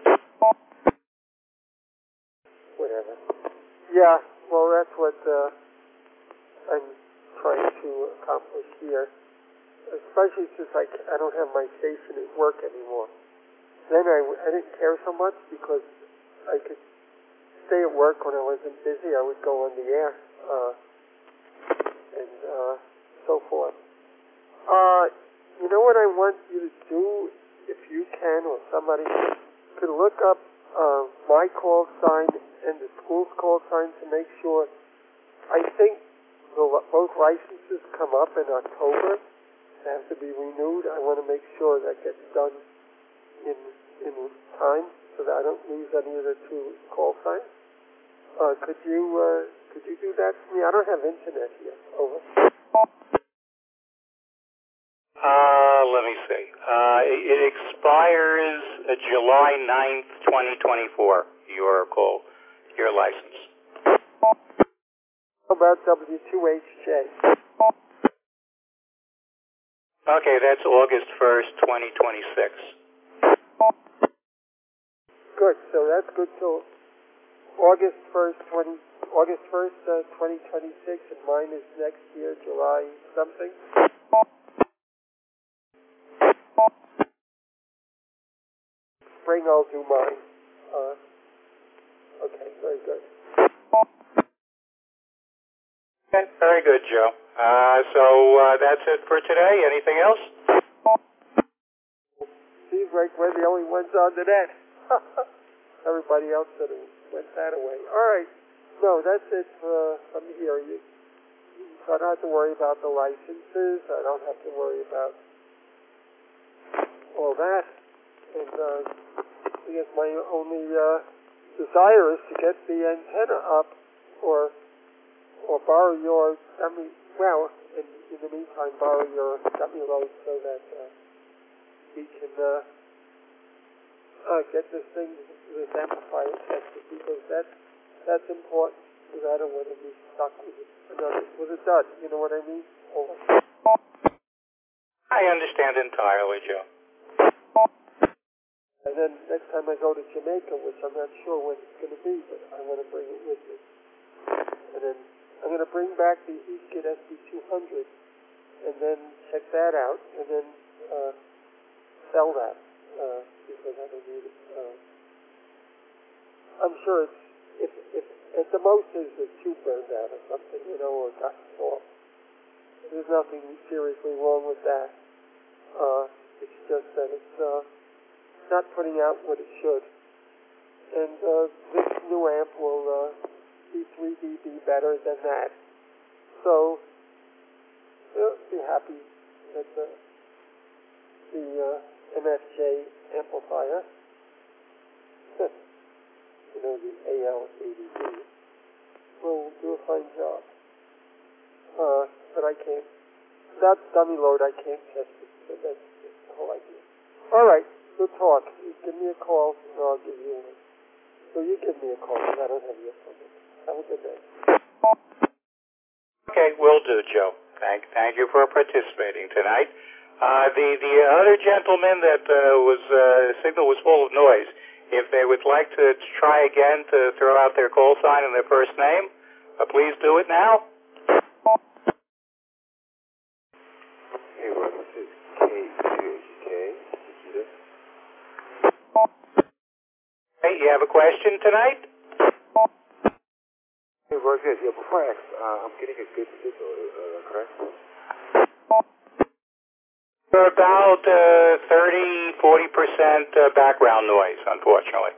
Whatever. Yeah, well, that's what uh, I'm trying to accomplish here, especially since I, I don't have my station at work anymore. Then I, I didn't care so much because I could stay at work when I wasn't busy. I would go on the air uh, and uh, so forth. Uh, you know what I want you to do, if you can, or somebody could look up uh, my call sign and the school's call sign to make sure. I think the, both licenses come up in October. They have to be renewed. I want to make sure that gets done in in time so that I don't lose any of the two call signs. Uh, could you uh, could you do that for me? I don't have internet here. Over. Uh, let me see. Uh, it, it expires uh, July ninth, twenty twenty-four, your call, your license. How about W two H J? Okay, that's August first, twenty twenty-six. Good, so that's good till August first, twenty, August first, uh, twenty twenty-six, and mine is next year, July something. Spring I'll do mine. Uh, okay, very good. Okay, very good, Joe. Uh, so uh, that's it for today. Anything else? Seems like we're the only ones on the net. Everybody else sort of went that away. All right. No, that's it uh, from here. You, so I don't have to worry about the licenses. I don't have to worry about all that. And uh, I guess my only uh, desire is to get the antenna up, or or borrow your dummy. Well, in, in the meantime, borrow your dummy load so that uh, we can uh, uh, get this thing, this amplifier tested, because that's that's important. Because I don't want to be stuck with it, another, with a dud. You know what I mean? Over. I understand entirely, Joe. And then next time I go to Jamaica, which I'm not sure when it's going to be, but I want to bring it with me. And then I'm bring back the eSkid S B two hundred and then check that out and then uh, sell that uh, because I don't need it. Uh, I'm sure it's, if, if at the most there's a tube burned out or something, you know, or got off. There's nothing seriously wrong with that. Uh, it's just that it's uh, not putting out what it should. And uh, this new amp will uh, be three D B better than that. So, you'll be happy that the, the uh, M F J amplifier, you know, the A L eighty B, will do a fine job. Uh, but I can't, that dummy load, I can't test it. So that's, that's the whole idea. All right, we'll talk. You give me a call, or I'll give you one. So you give me a call, because I don't have your phone number. Have a good day. Okay, will do, Joe. Thank, thank you for participating tonight. Uh, the the other gentleman that uh, was uh, signal was full of noise. If they would like to try again to throw out their call sign and their first name, uh, please do it now. Hey, Roy, this is K two H K. Hey, you have a question tonight? Hey, Roy, good. Yeah, before I ask, uh, I'm getting a good signal, uh, correct? For about uh, thirty, forty percent uh, background noise, unfortunately.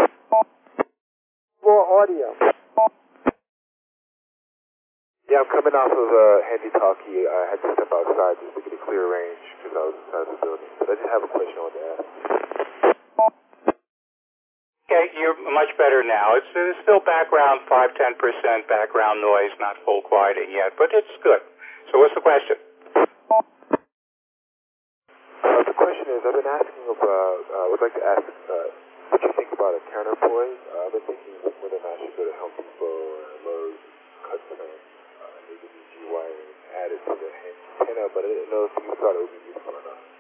More audio. Yeah, I'm coming off of uh, handy talkie. I had to step outside just to get a clear range because I was inside the building. But I did have a question I wanted to ask. Okay, you're much better now. It's, it's still background, five, ten percent background noise, not full quieting yet, but it's good. So what's the question? Uh, the question is, I've been asking about, uh, I would like to ask, uh, what you think about a counterpoise. Uh, I've been thinking whether or not I should go to Home Depot or Lowe's, cut some uh, maybe the G wire and add it to the antenna, but I didn't know if you thought it would be useful or not.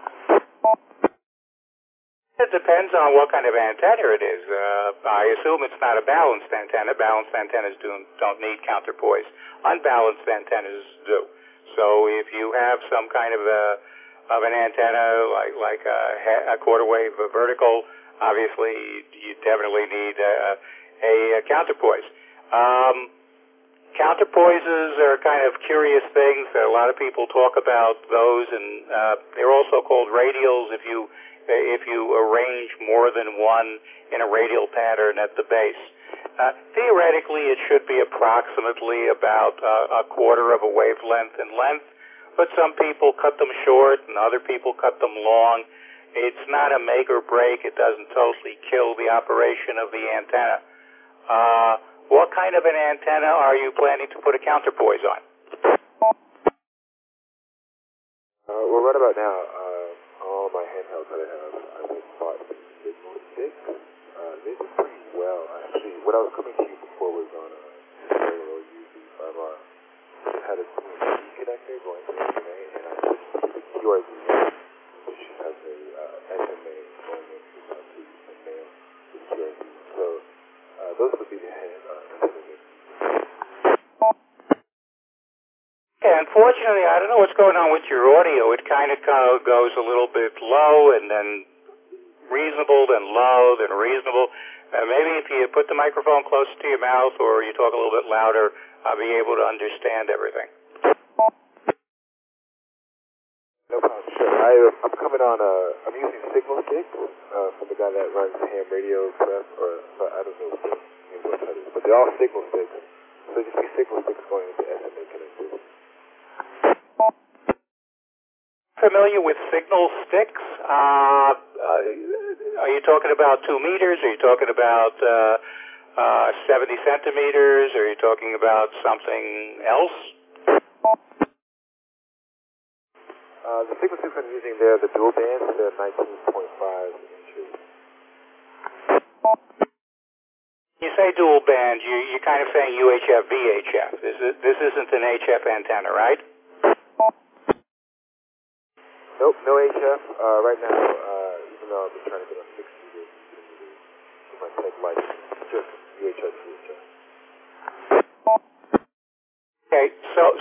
It depends on what kind of antenna it is. Uh, I assume it's not a balanced antenna. Balanced antennas do, don't need counterpoise. Unbalanced antennas do. So if you have some kind of a of an antenna like like a, a quarter wave a vertical, obviously you definitely need a, a, a counterpoise. Um, counterpoises are kind of curious things. A lot of people talk about those, and uh, they're also called radials if you if you arrange more than one in a radial pattern at the base. Uh, theoretically, it should be approximately about uh, a quarter of a wavelength in length, but some people cut them short and other people cut them long. It's not a make or break. It doesn't totally kill the operation of the antenna. Uh, what kind of an antenna are you planning to put a counterpoise on? Uh, well, right about now, uh, all my handhelds that I have, I've been bought Signal six. Uh, they do pretty well. Actually, what I was coming to you before was on a stereo U Z five R. It had a C connector going to S M A, and I switched to the Q R Z, which has a uh, S M A going into something and male to the Q R Z. So uh, those would be the hand uh, Yeah, unfortunately, I don't know what's going on with your audio. It kind of goes a little bit low and then reasonable, then low, then reasonable. Uh, maybe if you put the microphone closer to your mouth or you talk a little bit louder, I'll be able to understand everything. No problem, sure. I, I'm coming on, uh, I'm using Signal six uh, from the guy that runs Ham Radio Press, or so I don't know what the name of that is, but they're all Signal six. So you see Signal six going into S M A connectivity. Familiar with signal sticks? Uh, uh, are you talking about two meters? Are you talking about uh, uh, seventy centimeters? Are you talking about something else? Uh, the Signal six I'm using there, the dual bands, they're nineteen point five inches. You say dual band, you, you're kind of saying U H F, V H F. This, is, this isn't an H F antenna, right? Nope, no H F. Uh, right now, uh, even though I've been trying to get on six meters for my tech license, just U H F, V H F.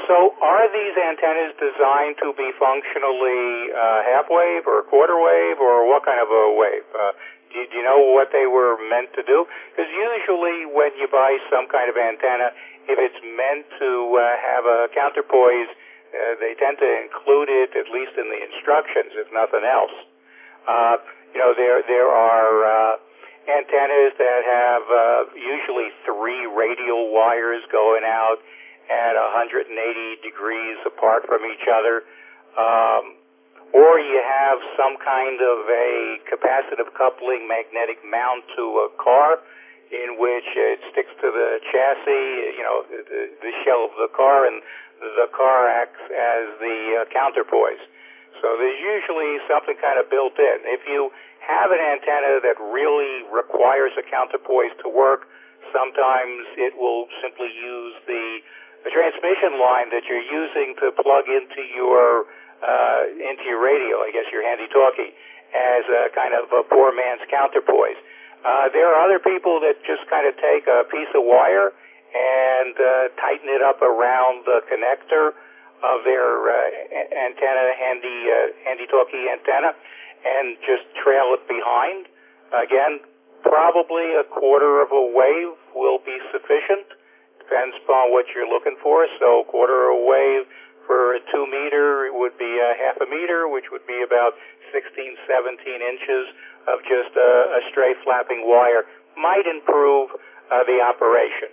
So are these antennas designed to be functionally uh, half wave or quarter wave, or what kind of a wave? Uh, do, do you know what they were meant to do? Because usually when you buy some kind of antenna, if it's meant to uh, have a counterpoise, uh, they tend to include it at least in the instructions, if nothing else. Uh, you know, there there are uh, antennas that have uh, usually three radial wires going out at one hundred eighty degrees apart from each other, um, or you have some kind of a capacitive coupling magnetic mount to a car in which it sticks to the chassis, you know, the, the shell of the car, and the car acts as the uh, counterpoise. So there's usually something kind of built in. If you have an antenna that really requires a counterpoise to work, sometimes it will simply use the the transmission line that you're using to plug into your uh, into your radio, I guess your handy-talkie, as a kind of a poor man's counterpoise. Uh, there are other people that just kind of take a piece of wire and uh, tighten it up around the connector of their uh, antenna, handy uh, handy-talkie antenna, and just trail it behind. Again, probably a quarter of a wave will be sufficient. Depends upon what you're looking for. So quarter a wave for a two meter would be a half a meter, which would be about sixteen, seventeen inches of just a, a stray flapping wire. Might improve uh, the operation.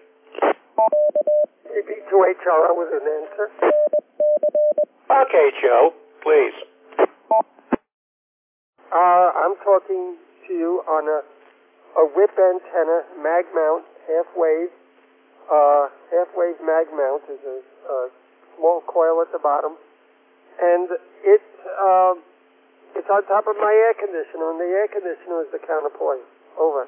C B two H R O with an answer. Okay, Joe, please. Uh, I'm talking to you on a, a whip antenna, mag mount, half wave. Uh, half-wave mag mount is a, a small coil at the bottom, and it uh, it's on top of my air conditioner, and the air conditioner is the counterpoise. Over.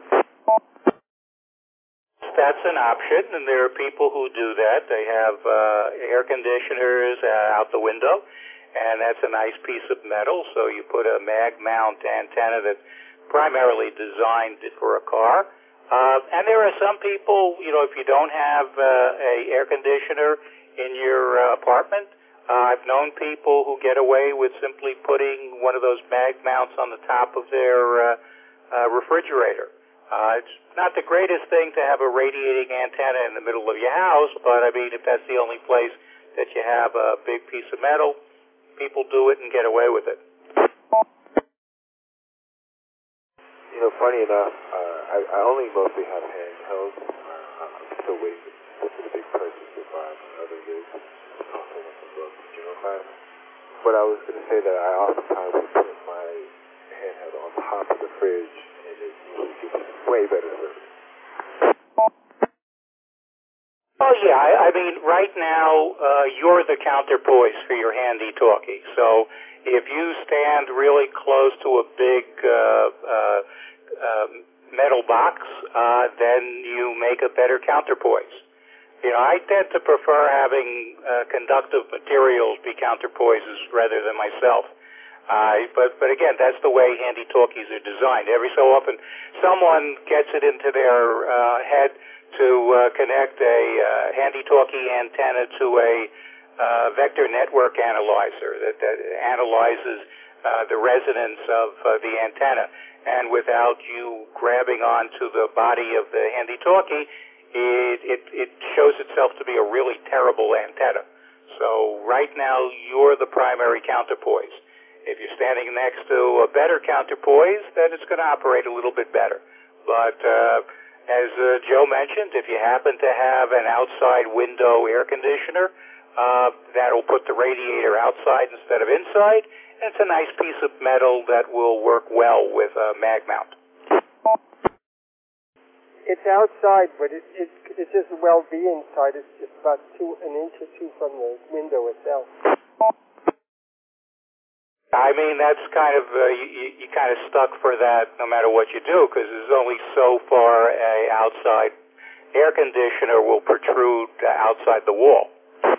That's an option, and there are people who do that. They have uh, air conditioners uh, out the window, and that's a nice piece of metal. So you put a mag mount antenna that's primarily designed for a car. Uh, and there are some people, you know, if you don't have uh, a air conditioner in your uh, apartment, uh, I've known people who get away with simply putting one of those mag mounts on the top of their uh, uh, refrigerator. Uh, it's not the greatest thing to have a radiating antenna in the middle of your house, but I mean, if that's the only place that you have a big piece of metal, people do it and get away with it. You know, funny enough, uh, I, I only mostly have handhelds. Uh, I'm still waiting for the big purchase to buy another rig. Also want to go to general class. But I was going to say that I oftentimes would put my handheld on top of the fridge, and it usually gives way better service. Oh, yeah. I, I mean, right now, uh, you're the counterpoise for your handy-talkie. So if you stand really close to a big uh, uh, uh, metal box, uh, then you make a better counterpoise. You know, I tend to prefer having uh, conductive materials be counterpoises rather than myself. Uh, but, but again, that's the way handy-talkies are designed. Every so often, someone gets it into their uh, head to uh, connect a uh, handy-talkie antenna to a uh, vector network analyzer that, that analyzes uh, the resonance of uh, the antenna. And without you grabbing onto the body of the handy-talkie, it, it, it shows itself to be a really terrible antenna. So right now, you're the primary counterpoise. If you're standing next to a better counterpoise, then it's going to operate a little bit better. But uh, as uh, Joe mentioned, if you happen to have an outside window air conditioner, uh, that'll put the radiator outside instead of inside. And it's a nice piece of metal that will work well with a mag mount. It's outside, but it, it, it just well be inside. It's just about two, an inch or two from the window itself. I mean, that's kind of, uh, you, you kind of stuck for that no matter what you do, because there's only so far a outside air conditioner will protrude outside the wall.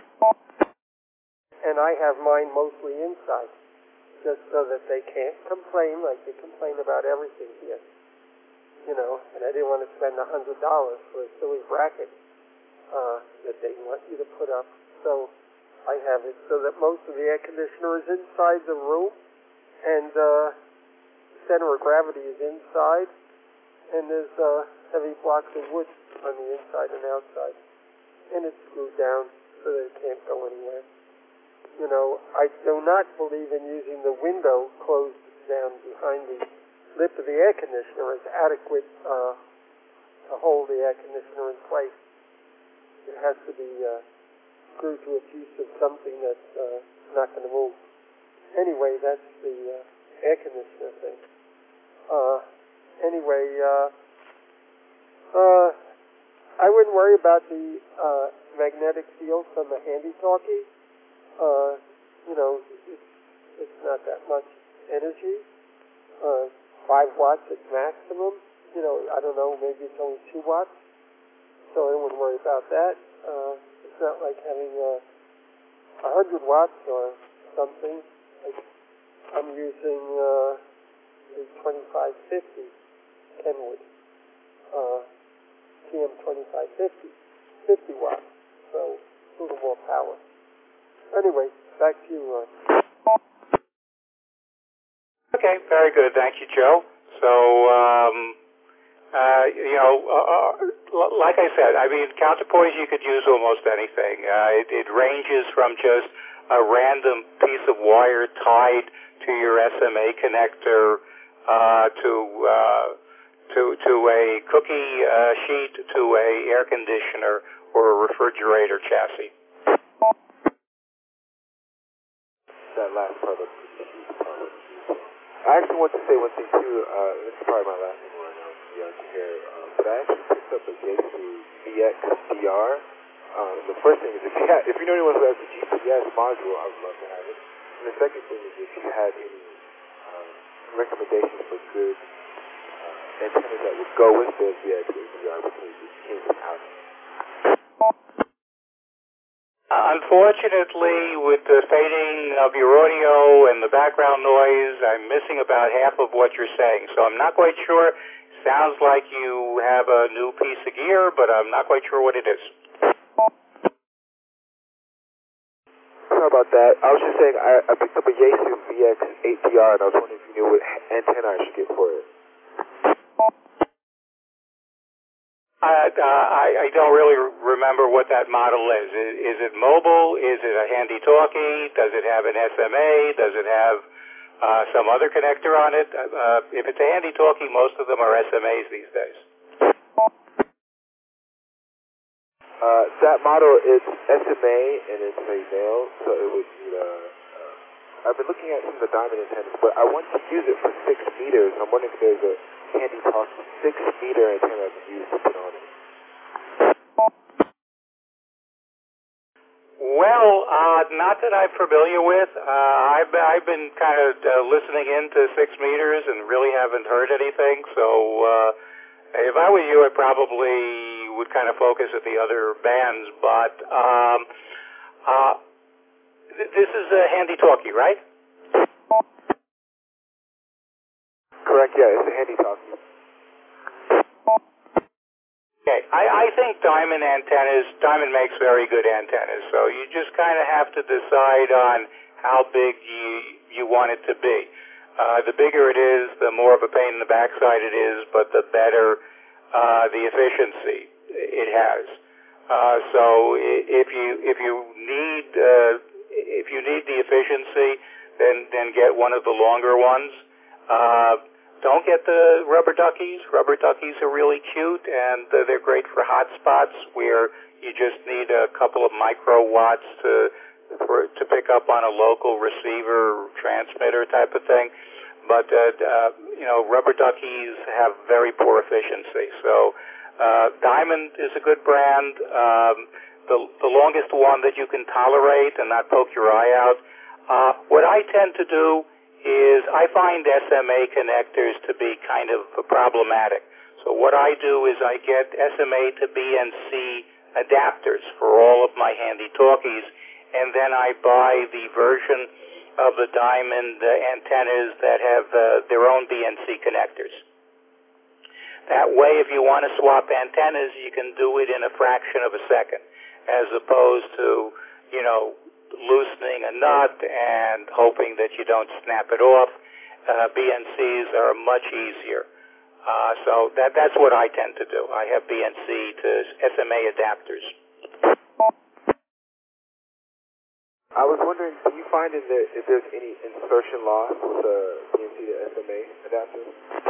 And I have mine mostly inside, just so that they can't complain like they complain about everything here. You know, and I didn't want to spend a hundred dollars for a silly bracket uh, that they want you to put up. So I have it so that most of the air conditioner is inside the room, and uh, the center of gravity is inside, and there's uh, heavy blocks of wood on the inside and outside, and it's screwed down so that it can't go anywhere. You know, I do not believe in using the window closed down behind the lip of the air conditioner as adequate uh, to hold the air conditioner in place. It has to be uh, screwed to a piece of something that's uh, not going to move. Anyway, that's the uh, air conditioner thing. Uh, anyway, uh, uh, I wouldn't worry about the uh, magnetic field from the handy-talkie. Uh, you know, it's, it's not that much energy. Uh, five watts at maximum. You know, I don't know, maybe it's only two watts. So I wouldn't worry about that. Uh, it's not like having uh, one hundred watts or something. Like I'm using uh, a twenty-five fifty Kenwood. Uh, T M twenty-five fifty. fifty watts. So a little more power. Anyway, back to you, Ron. Okay, very good. Thank you, Joe. So, um, uh, you know, uh, like I said, I mean, counterpoise, you could use almost anything. Uh, it, it ranges from just a random piece of wire tied to your S M A connector uh, to uh, to to a cookie uh, sheet to a air conditioner or a refrigerator chassis. That last part of the part. I actually want to say one thing too. Uh, this is probably my last thing right now. You guys can hear, um, but I actually picked up a Yaesu V X D R. Um, the first thing is if you have, if you know anyone who has a G P S module, I would love to have it. And the second thing is if you had any um, recommendations for good uh, antennas that would go with the V X D R, because it came out. Unfortunately, with the fading of your audio and the background noise, I'm missing about half of what you're saying. So I'm not quite sure. Sounds like you have a new piece of gear, but I'm not quite sure what it is. Sorry about that. I was just saying I, I picked up a Yaesu V X eight D R, and I was wondering if you knew what antenna I should get for it. Uh, uh, I, I don't really remember what that model is. is. Is it mobile? Is it a handy-talkie? Does it have an S M A? Does it have uh, some other connector on it? Uh, if it's a handy-talkie, most of them are S M As these days. Uh, that model is S M A, and it's a male, so it would need a... Uh, I've been looking at some of the diamond antennas, but I want to use it for six meters. I'm wondering if there's a handy-talkie six-meter antenna I can use to put on it. Well, uh, not that I'm familiar with. Uh, I've, I've been kind of uh, listening into six meters and really haven't heard anything. So uh, if I were you, I probably would kind of focus at the other bands. But um, uh, th- this is a handy-talkie, right? Correct, yeah, it's a handy-talkie. Okay, I, I think Diamond antennas, Diamond makes very good antennas, so you just kind of have to decide on how big you, you want it to be. Uh, the bigger it is, the more of a pain in the backside it is, but the better uh, the efficiency it has. Uh, so if you if you need uh, if you need the efficiency, then then get one of the longer ones. Uh, Don't get the rubber duckies. Rubber duckies are really cute, and uh, they're great for hot spots where you just need a couple of microwatts to for, to pick up on a local receiver transmitter type of thing. But uh, uh, you know, rubber duckies have very poor efficiency. So uh, Diamond is a good brand. Um, the the longest one that you can tolerate and not poke your eye out. Uh, what I tend to do is I find S M A connectors to be kind of problematic. So what I do is I get S M A to B N C adapters for all of my handy-talkies, and then I buy the version of the Diamond uh, antennas that have uh, their own B N C connectors. That way, if you want to swap antennas, you can do it in a fraction of a second, as opposed to, you know, loosening a nut and hoping that you don't snap it off. Uh, B N Cs are much easier. Uh, so that that's what I tend to do. I have B N C to S M A adapters. I was wondering, do you find in there if there's any insertion loss with the B N C to S M A adapter?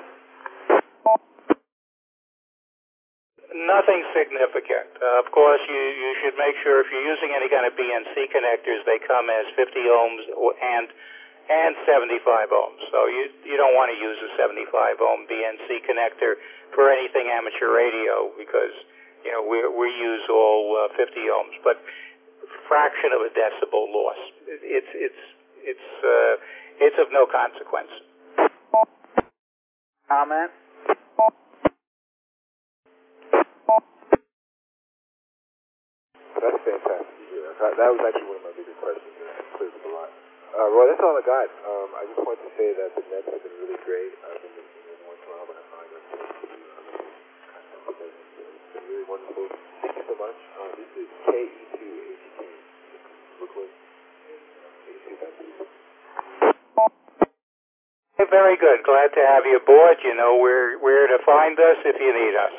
Nothing significant. Uh, of course, you, you should make sure if you're using any kind of B N C connectors, they come as fifty ohms and and seventy-five ohms. So you you don't want to use a seventy-five ohm B N C connector for anything amateur radio because you know we we use all uh, fifty ohms, but fraction of a decibel loss. It's it's it's uh, it's of no consequence. Comment? That's fantastic to hear. That, that was actually one of my biggest questions, and it clears up a lot. Uh, Roy, that's all I got. Um, I just wanted to say that the Nets have been really great. I've been listening to one twelve, and I find them to be um, it's been really wonderful. Thank you so much. Uh, this is K E two A T K, Brooklyn. Very good. Glad to have you aboard. You know where where to find us if you need us.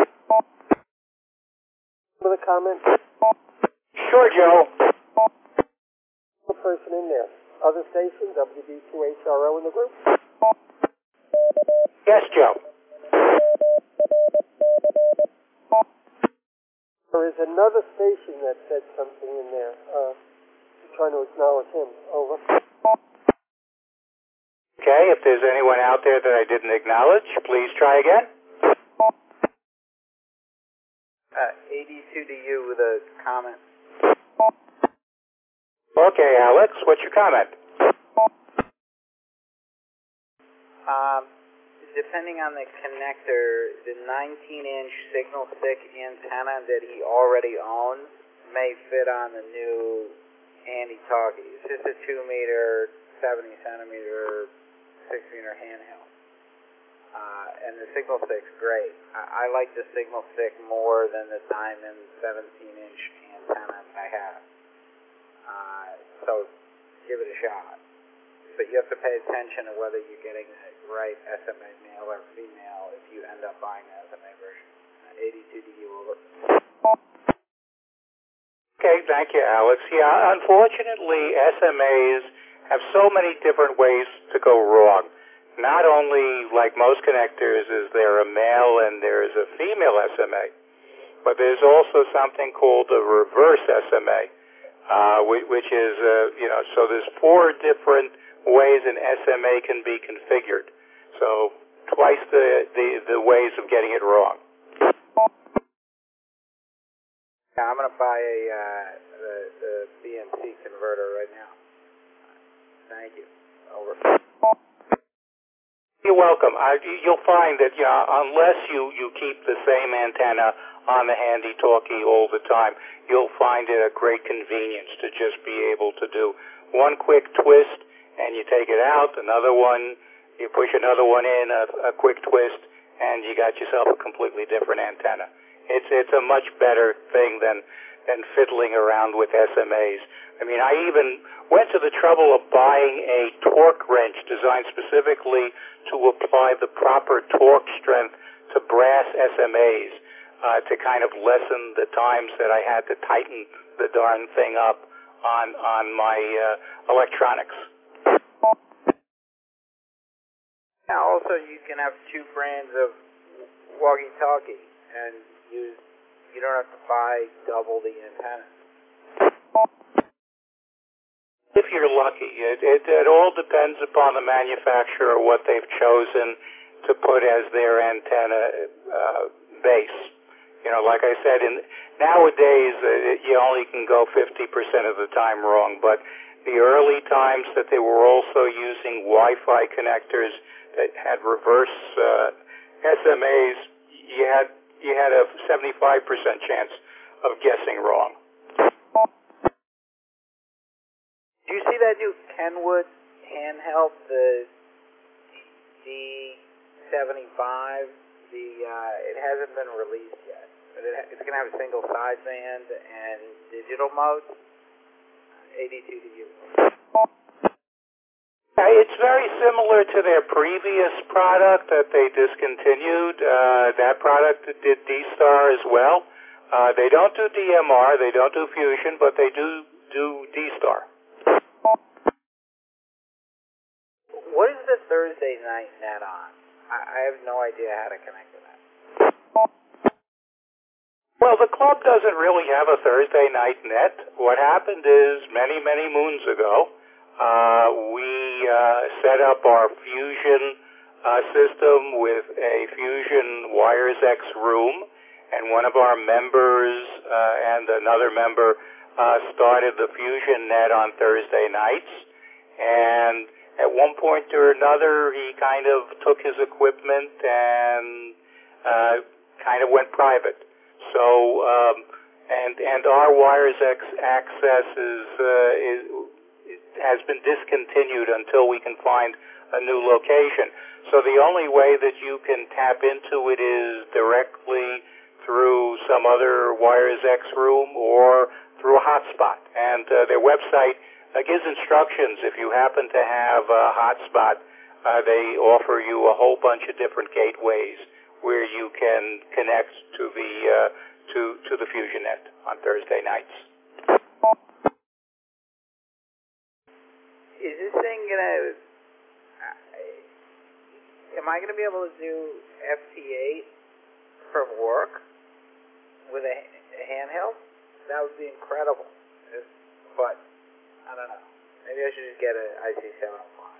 With a comment? Sure, Joe. The person in there. Other station, W B two H R O in the group? Yes, Joe. There is another station that said something in there. Uh, trying to acknowledge him. Over. Okay, if there's anyone out there that I didn't acknowledge, please try again. Uh, A D two to you with a comment. Okay, Alex, what's your comment? Um, depending on the connector, the nineteen inch signal stick antenna that he already owns may fit on the new handy-talkie. It's just a two meter, seventy centimeter, six meter handheld. Uh, and the signal stick's great. I, I like the signal stick more than the Diamond seventeen inch antenna that I have. Uh, so give it a shot. But you have to pay attention to whether you're getting the right S M A male or female if you end up buying the S M A version. Uh, eighty-two D U over. Okay, thank you, Alex. Yeah, unfortunately, S M As have so many different ways to go wrong. Not only, like most connectors, is there a male and there is a female S M A, but there's also something called a reverse S M A, uh, which is, uh, you know, so there's four different ways an S M A can be configured. So twice the, the, the ways of getting it wrong. Yeah, I'm going to buy a uh, the, the B N C converter right now. Thank you. Over. You're welcome. I, you'll find that, you know, unless you, you keep the same antenna on the handy-talkie all the time, you'll find it a great convenience to just be able to do one quick twist and you take it out, another one, you push another one in, a, a quick twist, and you got yourself a completely different antenna. It's it's a much better thing than than fiddling around with S M As. I mean, I even went to the trouble of buying a torque wrench designed specifically to apply the proper torque strength to brass S M As uh, to kind of lessen the times that I had to tighten the darn thing up on on my uh, electronics. Now, also, you can have two brands of walkie-talkie, and use. You don't have to buy double the antennas. If you're lucky, it, it, it all depends upon the manufacturer, what they've chosen to put as their antenna uh, base. You know, like I said, in nowadays uh, you only can go fifty percent of the time wrong, but the early times that they were also using Wi-Fi connectors that had reverse uh, S M As, you had you had a seventy-five percent chance of guessing wrong. Do you see that new Kenwood handheld, the D seventy-five? The uh, it hasn't been released yet, but it ha- it's going to have a single sideband and digital mode. eighty-two to use. It's very similar to their previous product that they discontinued. Uh, that product did D-Star as well. Uh, they don't do D M R, they don't do Fusion, but they do do D-Star. What is the Thursday night net on? I, I have no idea how to connect to that. Well, the club doesn't really have a Thursday night net. What happened is many, many moons ago, uh, we uh, set up our Fusion uh, system with a Fusion WiresX room, and one of our members uh, and another member uh, started the Fusion net on Thursday nights, and at one point or another, he kind of took his equipment and uh, kind of went private. So, um, and and our WiresX access is, uh, is has been discontinued until we can find a new location. So the only way that you can tap into it is directly through some other WiresX room or through a hotspot. And uh, their website uh, gives instructions. If you happen to have a hotspot, uh, they offer you a whole bunch of different gateways where you can connect to the uh, to to the FusionNet on Thursday nights. Is this thing gonna? Am I gonna be able to do F T eight from work with a, a handheld? That would be incredible. If, but I don't know. Maybe I should just get an I C seven oh five.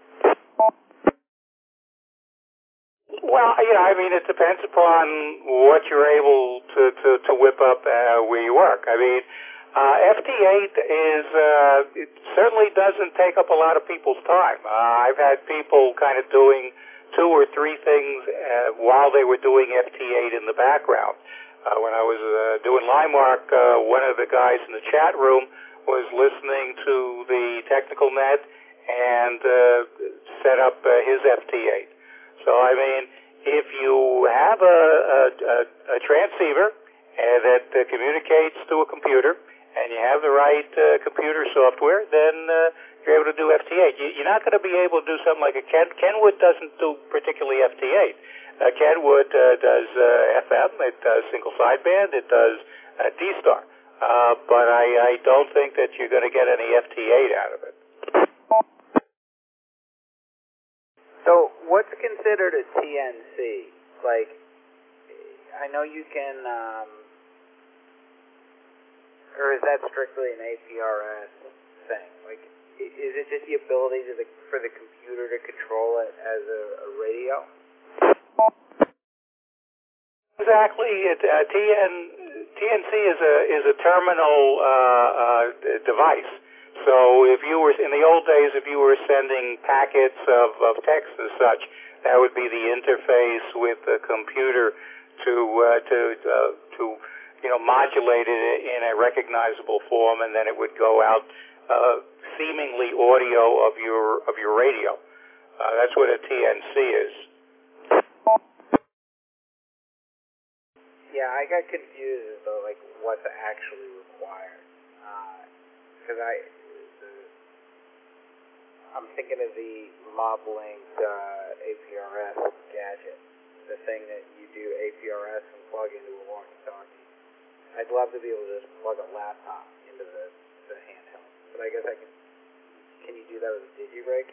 Well, you know, I mean, it depends upon what you're able to, to, to whip up uh, where you work. I mean, uh, F T eight is, uh, it certainly doesn't take up a lot of people's time. Uh, I've had people kind of doing two or three things uh, while they were doing F T eight in the background. Uh, when I was uh, doing Limemark, uh, one of the guys in the chat room was listening to the technical net and uh, set up uh, his F T eight. So, I mean, if you have a, a, a, a transceiver uh, that uh, communicates to a computer and you have the right uh, computer software, then uh, you're able to do F T eight. You, you're not going to be able to do something like a Ken, Kenwood doesn't do particularly F T eight. Uh, Kenwood uh, does uh, F M, it does single sideband, it does uh, D-Star. Uh, but I, I don't think that you're going to get any F T eight out of it. So, what's considered a T N C? Like, I know you can, um, or is that strictly an A P R S thing? Like, is it just the ability to the, for the computer to control it as a, a radio? Exactly. It, uh, T N, T N C is a is a terminal uh, uh, device. So if you were, in the old days, if you were sending packets of, of text and such, that would be the interface with the computer to, uh, to, uh, to, you know, modulate it in a recognizable form, and then it would go out, uh, seemingly audio of your, of your radio. Uh, that's what a T N C is. Yeah, I got confused as though, like, what's actually required. Because uh, I... I'm thinking of the Moblink uh, A P R S gadget, the thing that you do A P R S and plug into a walkie-talkie. I'd love to be able to just plug a laptop into the, the handheld, but I guess I can. Can you do that with a DigiRig?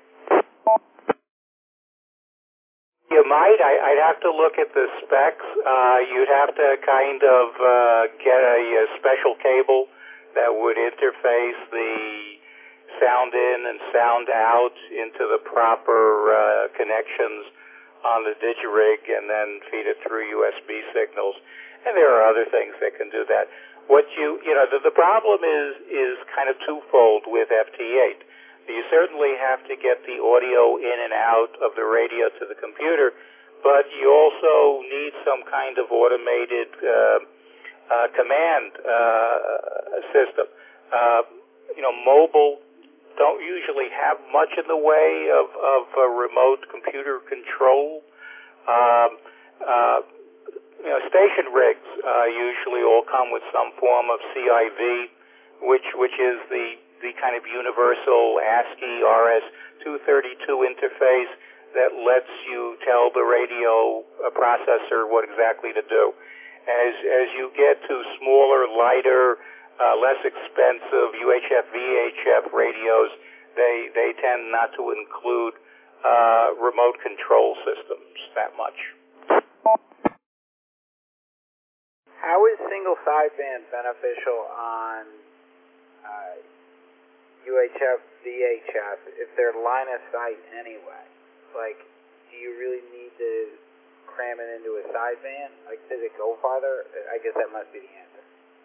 You might. I, I'd have to look at the specs. Uh, you'd have to kind of uh, get a, a special cable that would interface the sound in and sound out into the proper uh, connections on the DigiRig, and then feed it through U S B signals. And there are other things that can do that. What you, you know, the, the problem is is kind of twofold with F T eight. You certainly have to get the audio in and out of the radio to the computer, but you also need some kind of automated uh, uh, command uh, system. Uh, you know, mobile don't usually have much in the way of, of uh, remote computer control. Um, uh, you know, station rigs uh, usually all come with some form of C I V, which which is the the kind of universal ASCII R S two thirty-two interface that lets you tell the radio uh, processor what exactly to do. As as you get to smaller, lighter, uh, less expensive U H F, V H F radios, they they tend not to include uh, remote control systems that much. How is single sideband beneficial on uh, U H F, V H F if they're line of sight anyway? Like, do you really need to cram it into a sideband? Like, does it go farther? I guess that must be the answer.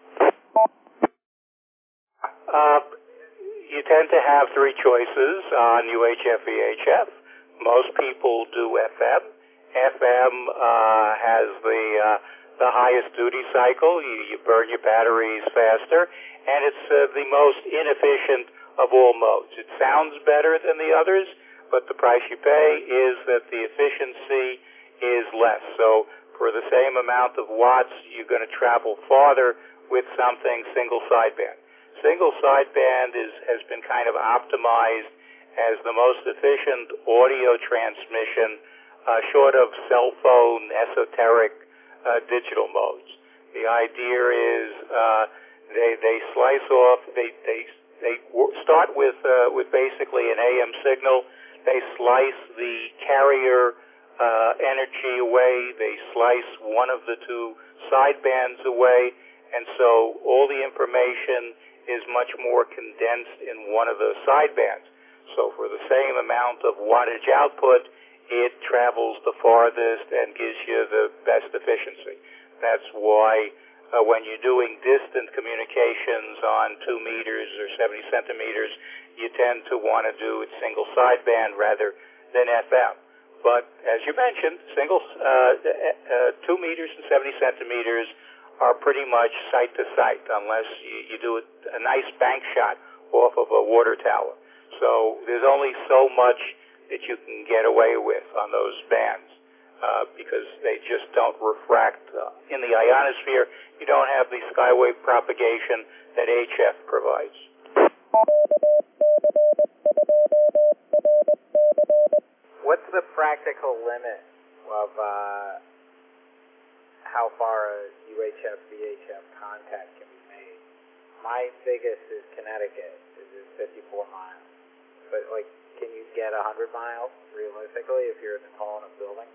Uh, you tend to have three choices on U H F, V H F. Most people do F M. F M uh, has the uh, the highest duty cycle. You, you burn your batteries faster, and it's uh, the most inefficient of all modes. It sounds better than the others, but the price you pay is that the efficiency is less. So for the same amount of watts, you're going to travel farther with something single sideband. Single sideband is, has been kind of optimized as the most efficient audio transmission, uh, short of cell phone esoteric uh, digital modes. The idea is uh, they they slice off. They they they start with uh, with basically an A M signal. They slice the carrier uh, energy away. They slice one of the two sidebands away, and so all the information is much more condensed in one of the sidebands. So for the same amount of wattage output, it travels the farthest and gives you the best efficiency. That's why uh, when you're doing distant communications on two meters or seventy centimeters, you tend to want to do it single sideband rather than F M. But as you mentioned, single uh, uh, two meters and seventy centimeters are pretty much site to site, unless you, you do a, a nice bank shot off of a water tower. So there's only so much that you can get away with on those bands uh, because they just don't refract. Uh, in the ionosphere, you don't have the skywave propagation that H F provides. What's the practical limit of uh, how far a U H F, V H F contact can be made? My biggest is Connecticut, is fifty-four miles. But, like, can you get one hundred miles, realistically, if you're in a tall enough building?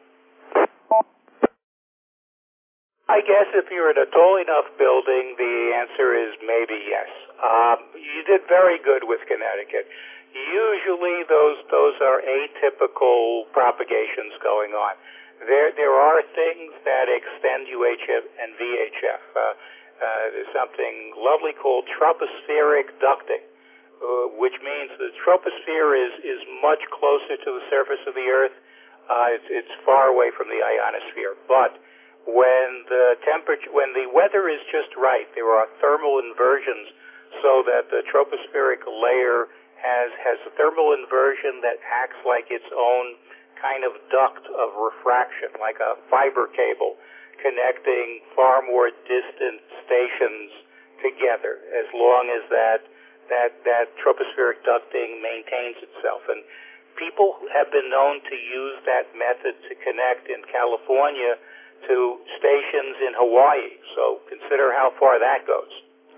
I guess if you're in a tall enough building, the answer is maybe yes. Um, you did very good with Connecticut. Usually those those are atypical propagations going on. There there are things that extend U H F and V H F. Uh, uh, there's something lovely called tropospheric ducting. Uh, which means the troposphere is, is much closer to the surface of the Earth. Uh, it's, it's far away from the ionosphere. But when the temperature, when the weather is just right, there are thermal inversions so that the tropospheric layer has, has a thermal inversion that acts like its own kind of duct of refraction, like a fiber cable connecting far more distant stations together, as long as that that that tropospheric ducting maintains itself. And people have been known to use that method to connect in California to stations in Hawaii. So consider how far that goes.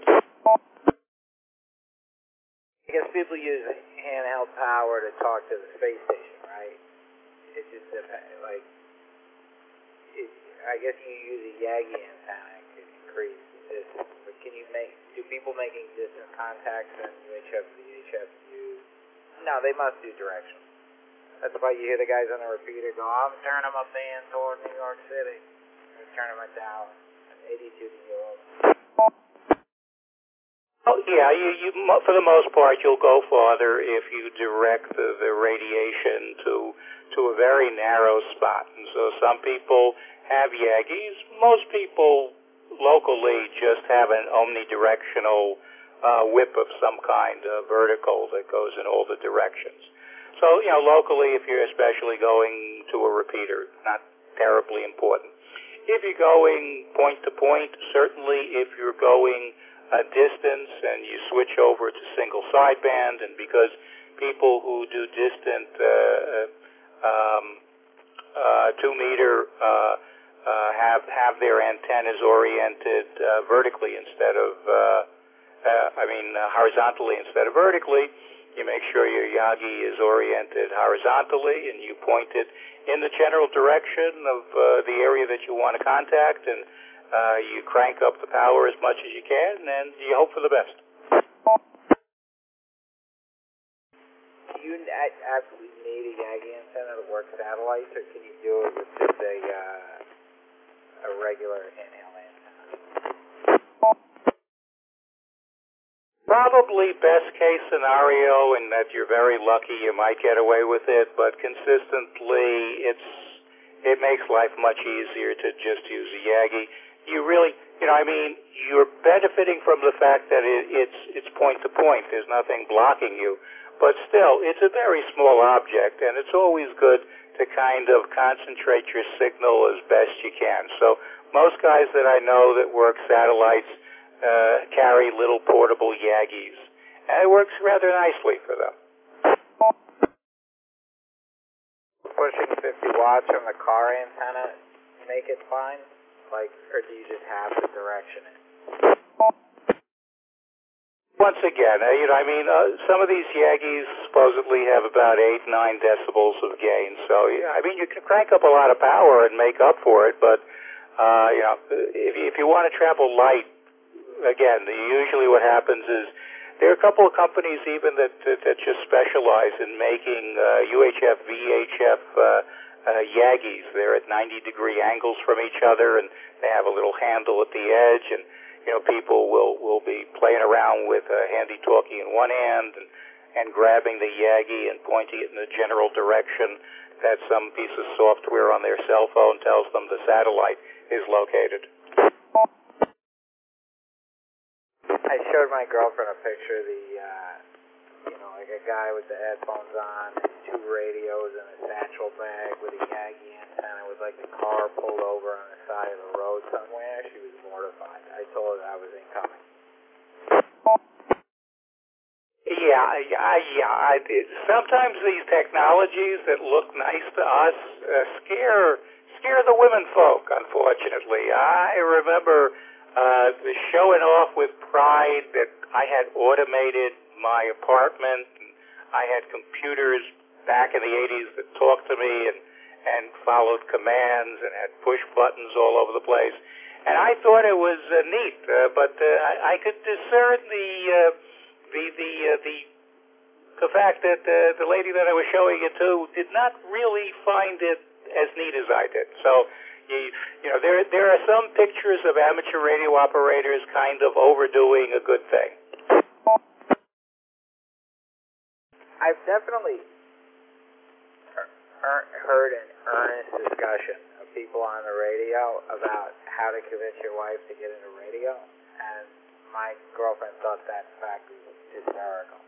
I guess people use handheld power to talk to the space station, right? It just depends. Like, it, I guess you use a Yagi antenna to increase the distance. But can you make, do people making distant contacts in U H F, V H F use? No, they must do directional. That's why you hear the guys on the repeater go, I'm turning my band toward New York City. I'm turning my dial. eighty-two to Europe. Oh, yeah, you, you, for the most part, you'll go farther if you direct the, the radiation to to a very narrow spot. And so some people have Yagis. Most people locally just have an omnidirectional uh, whip of some kind, uh, vertical, that goes in all the directions. So, you know, locally, if you're especially going to a repeater, not terribly important. If you're going point to point, certainly if you're going uh, distance and you switch over to single sideband, and because people who do distant uh, um, uh, two meter uh, uh, have have their antennas oriented uh, vertically instead of uh, uh, I mean uh, horizontally instead of vertically. You make sure your Yagi is oriented horizontally, and you point it in the general direction of uh, the area that you want to contact, and uh, you crank up the power as much as you can, and you hope for the best. Do you absolutely need a Yagi antenna to work satellites, or can you do it with just a, uh, a regular handheld antenna? Probably best case scenario, in that you're very lucky you might get away with it, but consistently it's it makes life much easier to just use a Yagi. You really, you know, I mean, you're benefiting from the fact that it, it's it's point to point. There's nothing blocking you. But still, it's a very small object, and it's always good to kind of concentrate your signal as best you can. So most guys that I know that work satellites uh, carry little portable Yagis, and it works rather nicely for them. Pushing fifty watts from the car antenna make it fine? Like, or do you just have the direction in? Once again, uh, you know, I mean, uh, some of these Yagis supposedly have about eight, nine decibels of gain. So, yeah, I mean, you can crank up a lot of power and make up for it. But, uh, you know, if you, if you want to travel light, again, usually what happens is there are a couple of companies even that that, that just specialize in making uh, U H F, V H F uh, uh, Yagis. They're at ninety degree angles from each other, and they have a little handle at the edge, and you know, people will, will be playing around with a handy-talkie in one hand and, and grabbing the Yagi and pointing it in the general direction that some piece of software on their cell phone tells them the satellite is located. I showed my girlfriend a picture of the, uh, you know, like a guy with the headphones on and two radios and a satchel bag with a Yagi antenna with like a car pulled over on the side of the road somewhere. She was mortified. I told her I was incoming. Yeah, yeah, yeah. I, it, sometimes these technologies that look nice to us uh, scare scare the women folk, unfortunately. I remember uh, showing off with pride that I had automated my apartment, and I had computers back in the eighties that talked to me and, and followed commands and had push buttons all over the place. And I thought it was uh, neat, uh, but uh, I, I could discern the uh, the the uh, the the fact that uh, the lady that I was showing it to did not really find it as neat as I did. So, you, you know, there there are some pictures of amateur radio operators kind of overdoing a good thing. I've definitely heard an earnest discussion of people on the radio about how to convince your wife to get into radio, and my girlfriend thought that fact was hysterical.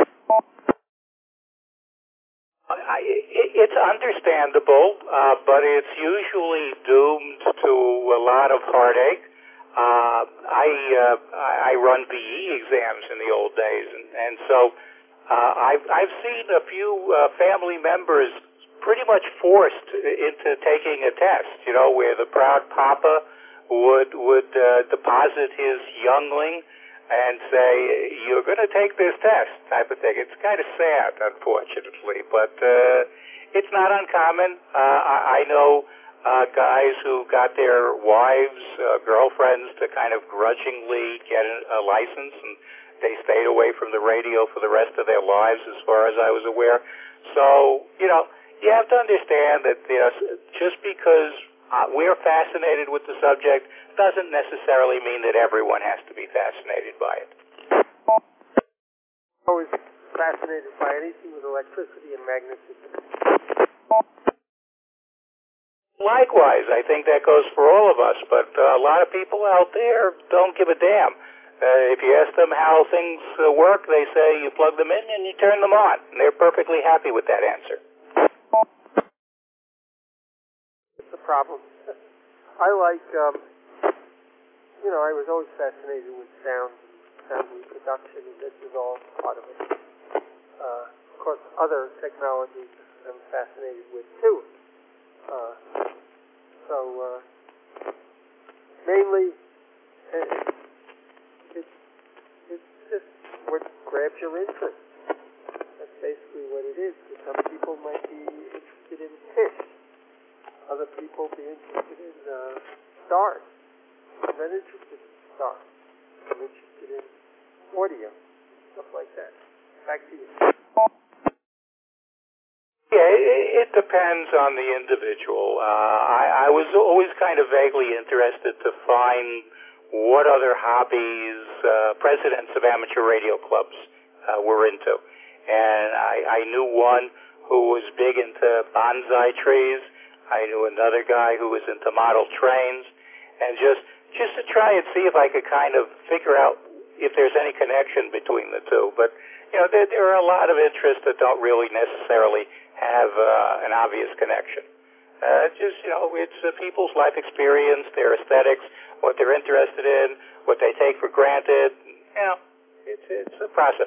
I, it, it's understandable, uh, but it's usually doomed to a lot of heartache. Uh, I uh, I run B E exams in the old days, and, and so uh, I've I've seen a few uh, family members pretty much forced into taking a test. You know, where the proud papa would would uh, deposit his youngling and say, "You're going to take this test," type of thing. It's kind of sad, unfortunately, but uh, it's not uncommon. Uh, I, I know uh, guys who got their wives, uh, girlfriends, to kind of grudgingly get a license, and they stayed away from the radio for the rest of their lives, as far as I was aware. So, you know, you have to understand that, you know, just because Uh, we're fascinated with the subject doesn't necessarily mean that everyone has to be fascinated by it. I was fascinated by anything with electricity and magnetism. Likewise, I think that goes for all of us, but uh, a lot of people out there don't give a damn. Uh, if you ask them how things uh, work, they say you plug them in and you turn them on, and they're perfectly happy with that answer. The problem. I like, um, you know, I was always fascinated with sound, sound reproduction, and this is all part of it. Uh, of course, other technologies I'm fascinated with too. Uh, so uh, mainly, it, it, it's just what grabs your interest. That's basically what it is. Some people might be interested in fish. Other people be interested in uh, stars. I'm not interested in stars. I'm interested in audio, stuff like that. Back to you. Yeah, it, it depends on the individual. Uh, I, I was always kind of vaguely interested to find what other hobbies uh, presidents of amateur radio clubs uh, were into. And I, I knew one who was big into bonsai trees. I knew another guy who was into model trains. And just just to try and see if I could kind of figure out if there's any connection between the two. But, you know, there, there are a lot of interests that don't really necessarily have uh, an obvious connection. Uh, just, you know, it's uh, people's life experience, their aesthetics, what they're interested in, what they take for granted. You know, it's, it's a process.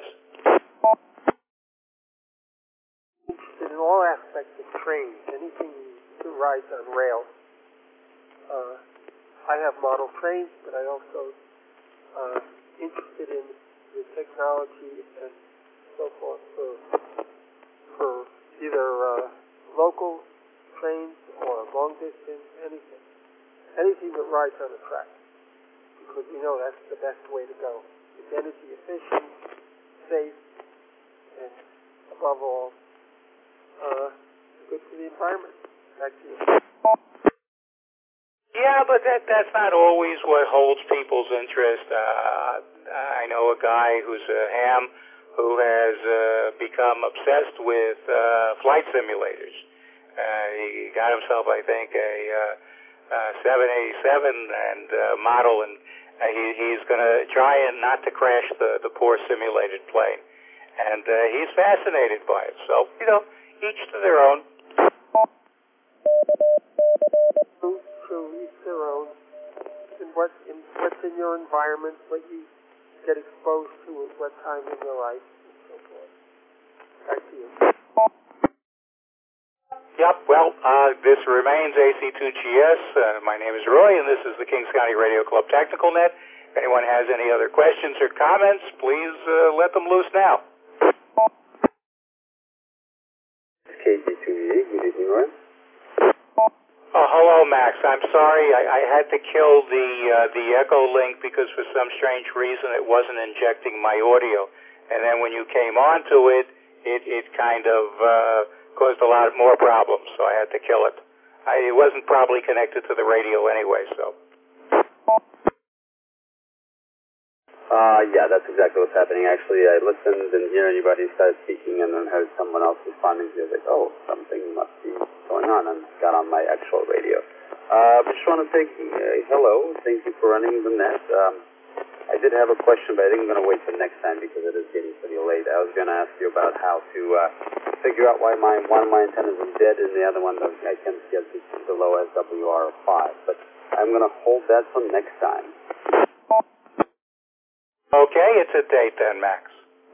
In all aspects of trains, anything that rides on rails. Uh, I have model trains, but I also uh, interested in the technology and so forth for for either uh, local trains or long distance, anything, anything that rides on a track, because we know that's the best way to go. It's energy efficient, safe, and above all, uh, good for the environment. Back to you. Yeah, but that that's not always what holds people's interest. Uh, I know a guy who's a ham who has uh, become obsessed with uh, flight simulators. Uh, he got himself, I think, a uh, uh, seven eighty-seven and uh, model, and uh, he, he's going to try and not to crash the, the poor simulated plane. And uh, he's fascinated by it. So, you know, each to their own. True, each their own. And what in, what's in your environment, what you get exposed to at what time in your life, and so forth. Back to you. Yep, well, uh, this remains A C two G S. Uh, my name is Roy, and this is the Kings County Radio Club Technical Net. If anyone has any other questions or comments, please uh, let them loose now. K C two G, good evening, Roy. Oh, hello, Max. I'm sorry. I, I had to kill the uh, the echo link because for some strange reason it wasn't injecting my audio. And then when you came onto it, it, it kind of uh, caused a lot more problems, so I had to kill it. I, it wasn't probably connected to the radio anyway, so. Uh, yeah, that's exactly what's happening. Actually, I listened, didn't hear anybody start speaking, and then heard someone else responding to it. Like, oh, something must be going on, and got on my actual radio. Uh, just want to say uh, hello. Thank you for running the net. Um, I did have a question, but I think I'm going to wait for next time because it is getting pretty late. I was going to ask you about how to uh, figure out why my one of my antennas is dead and the other one that I can't get below S W R five, but I'm going to hold that for next time. Okay, it's a date then, Max.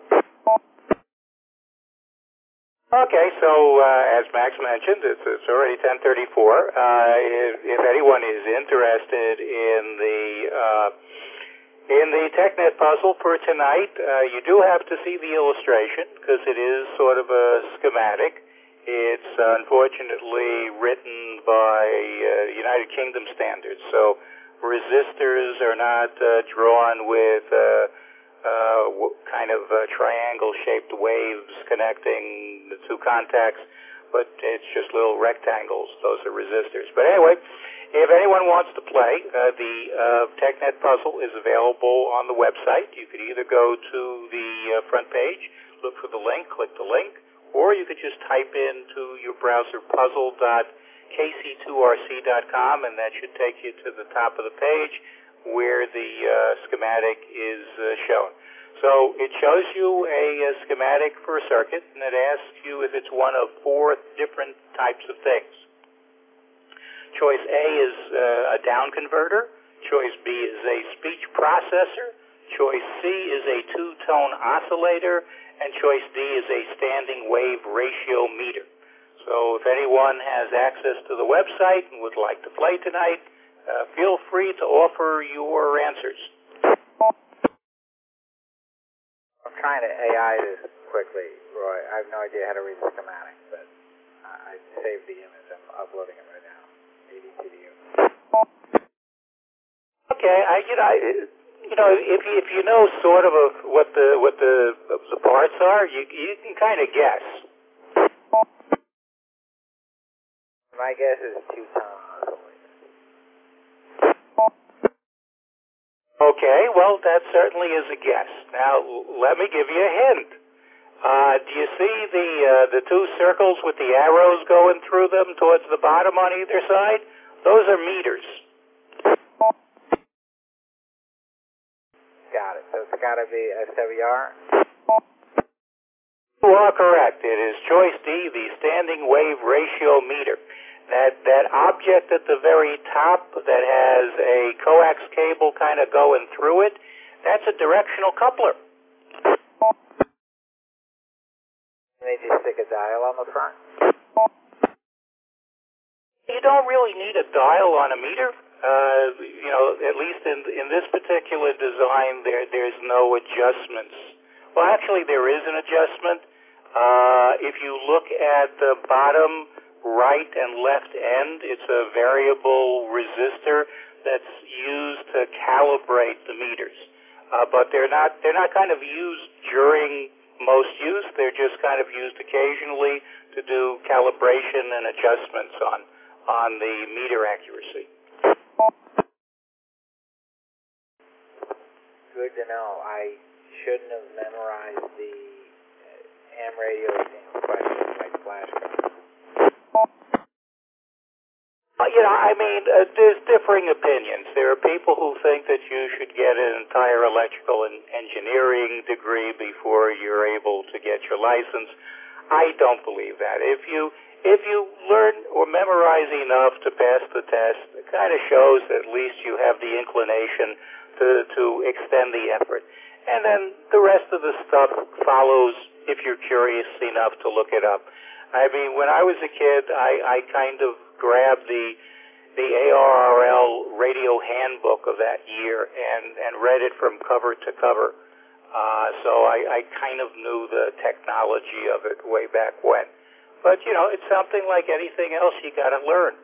Okay, so uh, as Max mentioned, it's, it's already ten thirty-four. Uh, if, if anyone is interested in the uh, in the TechNet puzzle for tonight, uh, you do have to see the illustration because it is sort of a schematic. It's uh, unfortunately written by uh, United Kingdom standards, so resistors are not uh, drawn with uh, uh, w- kind of uh, triangle-shaped waves connecting the two contacts, but it's just little rectangles. Those are resistors. But anyway, if anyone wants to play, uh, the uh, TechNet puzzle is available on the website. You could either go to the uh, front page, look for the link, click the link, or you could just type into your browser puzzle dot K C two R C dot com, and that should take you to the top of the page where the uh, schematic is uh, shown. So it shows you a, a schematic for a circuit, and it asks you if it's one of four different types of things. Choice A is uh, a down converter. Choice B is a speech processor. Choice C is a two-tone oscillator, and choice D is a standing wave ratio meter. So if anyone has access to the website and would like to play tonight, uh, feel free to offer your answers. I'm trying to A I this quickly, Roy. I have no idea how to read the schematic, but I saved the image. I'm uploading it right now. A D T to you. Okay, I you know I, you know if you, if you know sort of a, what the what the the parts are, you you can kind of guess. My guess is two tons. Okay, well that certainly is a guess. Now let me give you a hint. Uh, do you see the uh, the two circles with the arrows going through them towards the bottom on either side? Those are meters. Got it. So it's got to be S W R? You are correct. It is choice D, the standing wave ratio meter. That that object at the very top that has a coax cable kind of going through it, that's a directional coupler. They just stick a dial on the front? You don't really need a dial on a meter. Uh, you know, at least in in this particular design, there there's no adjustments. Well, actually, there is an adjustment. Uh, if you look at the bottom right and left end, it's a variable resistor that's used to calibrate the meters. Uh, but they're not they're not kind of used during most use. They're just kind of used occasionally to do calibration and adjustments on on the meter accuracy. Good to know. I shouldn't have memorized the uh, ham radio questions like flashcards. Uh, you know, I mean, uh, there's differing opinions. There are people who think that you should get an entire electrical and engineering degree before you're able to get your license. I don't believe that. If you if you learn or memorize enough to pass the test, it kind of shows that at least you have the inclination to, to extend the effort. And then the rest of the stuff follows if you're curious enough to look it up. I mean, when I was a kid, I, I kind of grabbed the the A R R L radio handbook of that year and, and read it from cover to cover. Uh, so I, I kind of knew the technology of it way back when. But, you know, it's something like anything else you got to learn.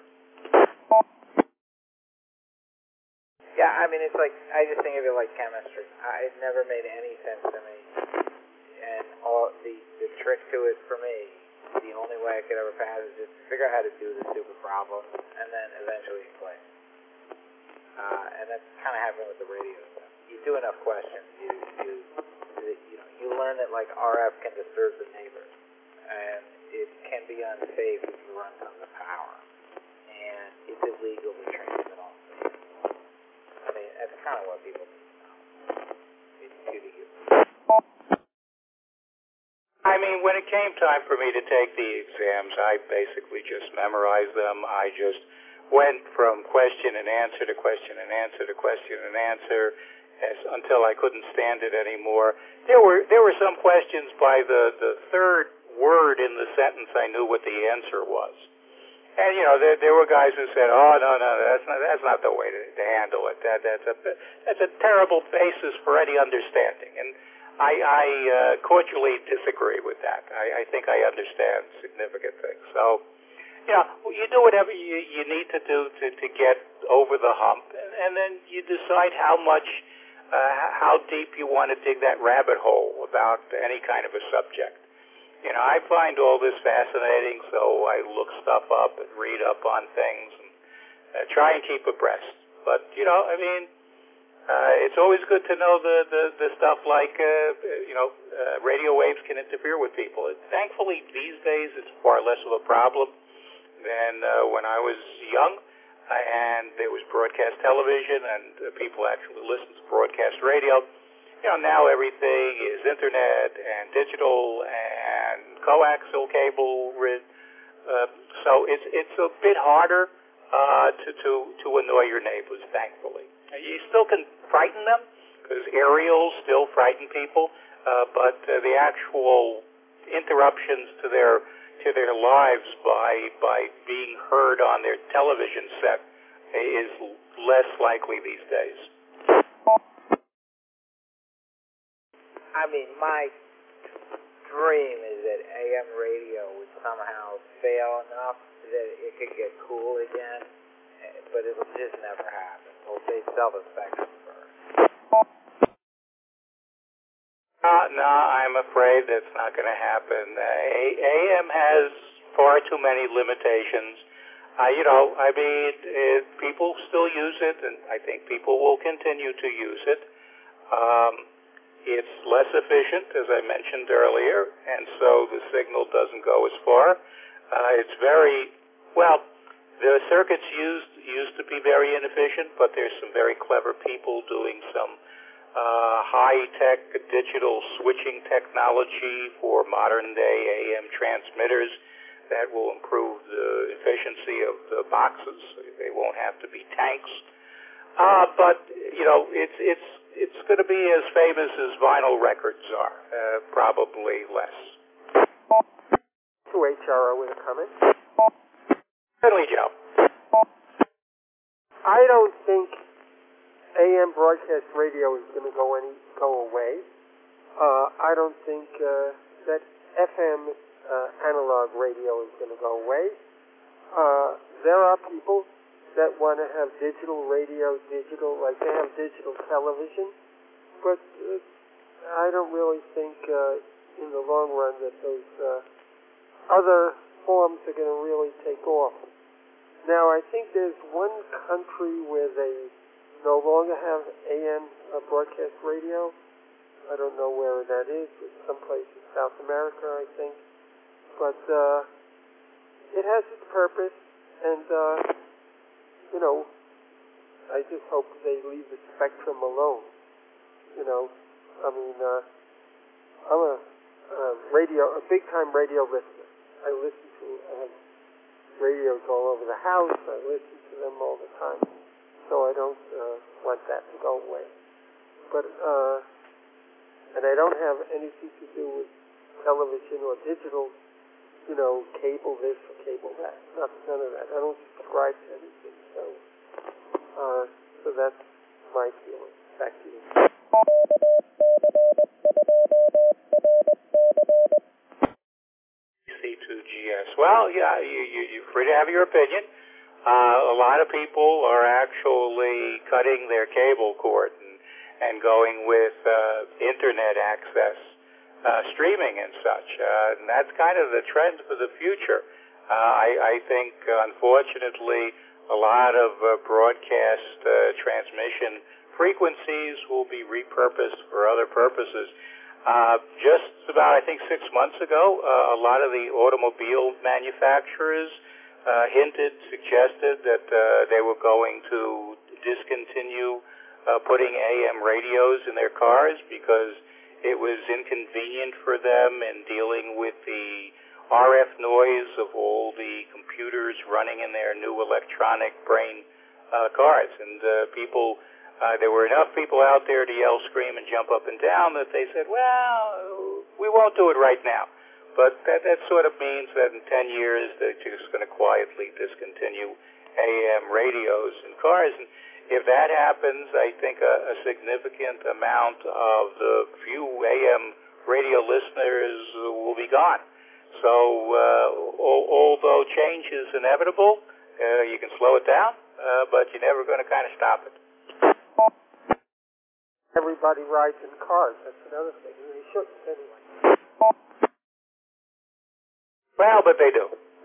Yeah, I mean, it's like, I just think of it like chemistry. I, it never made any sense to me. And all the, the trick to it for me, the only way I could ever pass is just figure out how to do the stupid problem, and then eventually it clicks. Uh, and that's kind of happening with the radio stuff. You do enough questions, you, you, you know, you learn that like R F can disturb the neighbors, and it can be unsafe if you run tons of power, and it's illegal to transmit all signals. I mean, that's kind of what people need to know. It's too to you. I mean, when it came time for me to take the exams, I basically just memorized them. I just went from question and answer to question and answer to question and answer as, until I couldn't stand it anymore. There were there were some questions by the, the third word in the sentence I knew what the answer was. And, you know, there, there were guys who said, oh, no, no, that's not, that's not the way to, to handle it. That, that's, a, that's a terrible basis for any understanding. And I, I uh, cordially disagree with that. I, I think I understand significant things. So, you know, you do whatever you, you need to do to, to get over the hump, and, and then you decide how much, uh, how deep you want to dig that rabbit hole about any kind of a subject. You know, I find all this fascinating, so I look stuff up and read up on things and uh, try and keep abreast. But, you know, I mean, Uh, it's always good to know the, the, the stuff like, uh, you know, uh, radio waves can interfere with people. And thankfully, these days, it's far less of a problem than uh, when I was young, uh, and there was broadcast television, and uh, people actually listened to broadcast radio. You know, now everything is internet and digital and coaxial cable. Uh, so it's it's a bit harder uh, to, to, to annoy your neighbors, thankfully. You still can frighten them, because aerials still frighten people, uh, but uh, the actual interruptions to their to their lives by by being heard on their television set is less likely these days. I mean, my dream is that A M radio would somehow fail enough that it could get cool again, but it'll just never happen. Well, they sell the spectrum first. Uh, no, I'm afraid that's not going to happen. Uh, A M has far too many limitations. Uh, you know, I mean, it, people still use it, and I think people will continue to use it. Um, it's less efficient, as I mentioned earlier, and so the signal doesn't go as far. Uh, it's very, well, the circuits used used to be very inefficient, but there's some very clever people doing some uh, high-tech digital switching technology for modern-day A M transmitters that will improve the efficiency of the boxes. They won't have to be tanks. Uh, but, you know, it's it's it's going to be as famous as vinyl records are, uh, probably less. To H R O with a comment. Certainly, Joe. I don't think A M broadcast radio is going to go any go away. Uh, I don't think uh, that F M uh, analog radio is going to go away. Uh, there are people that want to have digital radio, digital, like they have digital television, but uh, I don't really think uh, in the long run that those uh, other forms are going to really take off. Now, I think there's one country where they no longer have A M uh, broadcast radio. I don't know where that is. It's someplace in South America, I think. But uh, it has its purpose, and, uh, you know, I just hope they leave the spectrum alone. You know, I mean, uh, I'm a, a radio, a big-time radio listener. I listen to, I have radios all over the house. I listen to them all the time. So I don't uh, want that to go away. But, uh, and I don't have anything to do with television or digital, you know, cable this or cable that. Not, none of that. I don't subscribe to anything. So, uh, so that's my feeling. Back to you. C two G S. Well, yeah, you, you, you're free to have your opinion. Uh, a lot of people are actually cutting their cable cord and, and going with uh, internet access, uh, streaming and such. Uh, and that's kind of the trend for the future. Uh, I, I think, unfortunately, a lot of uh, broadcast uh, transmission frequencies will be repurposed for other purposes. Uh, just about, I think, six months ago, uh, a lot of the automobile manufacturers uh, hinted, suggested that uh, they were going to discontinue uh, putting A M radios in their cars because it was inconvenient for them in dealing with the R F noise of all the computers running in their new electronic brain uh, cars. And uh, people... Uh, there were enough people out there to yell, scream, and jump up and down that they said, well, we won't do it right now. But that, that sort of means that in ten years they're just going to quietly discontinue A M radios in cars. And if that happens, I think a, a significant amount of the few A M radio listeners will be gone. So uh, al- although change is inevitable, uh, you can slow it down, uh, but you're never going to kind of stop it. Everybody rides in cars. That's another thing. They shouldn't anyway. Well, but they do.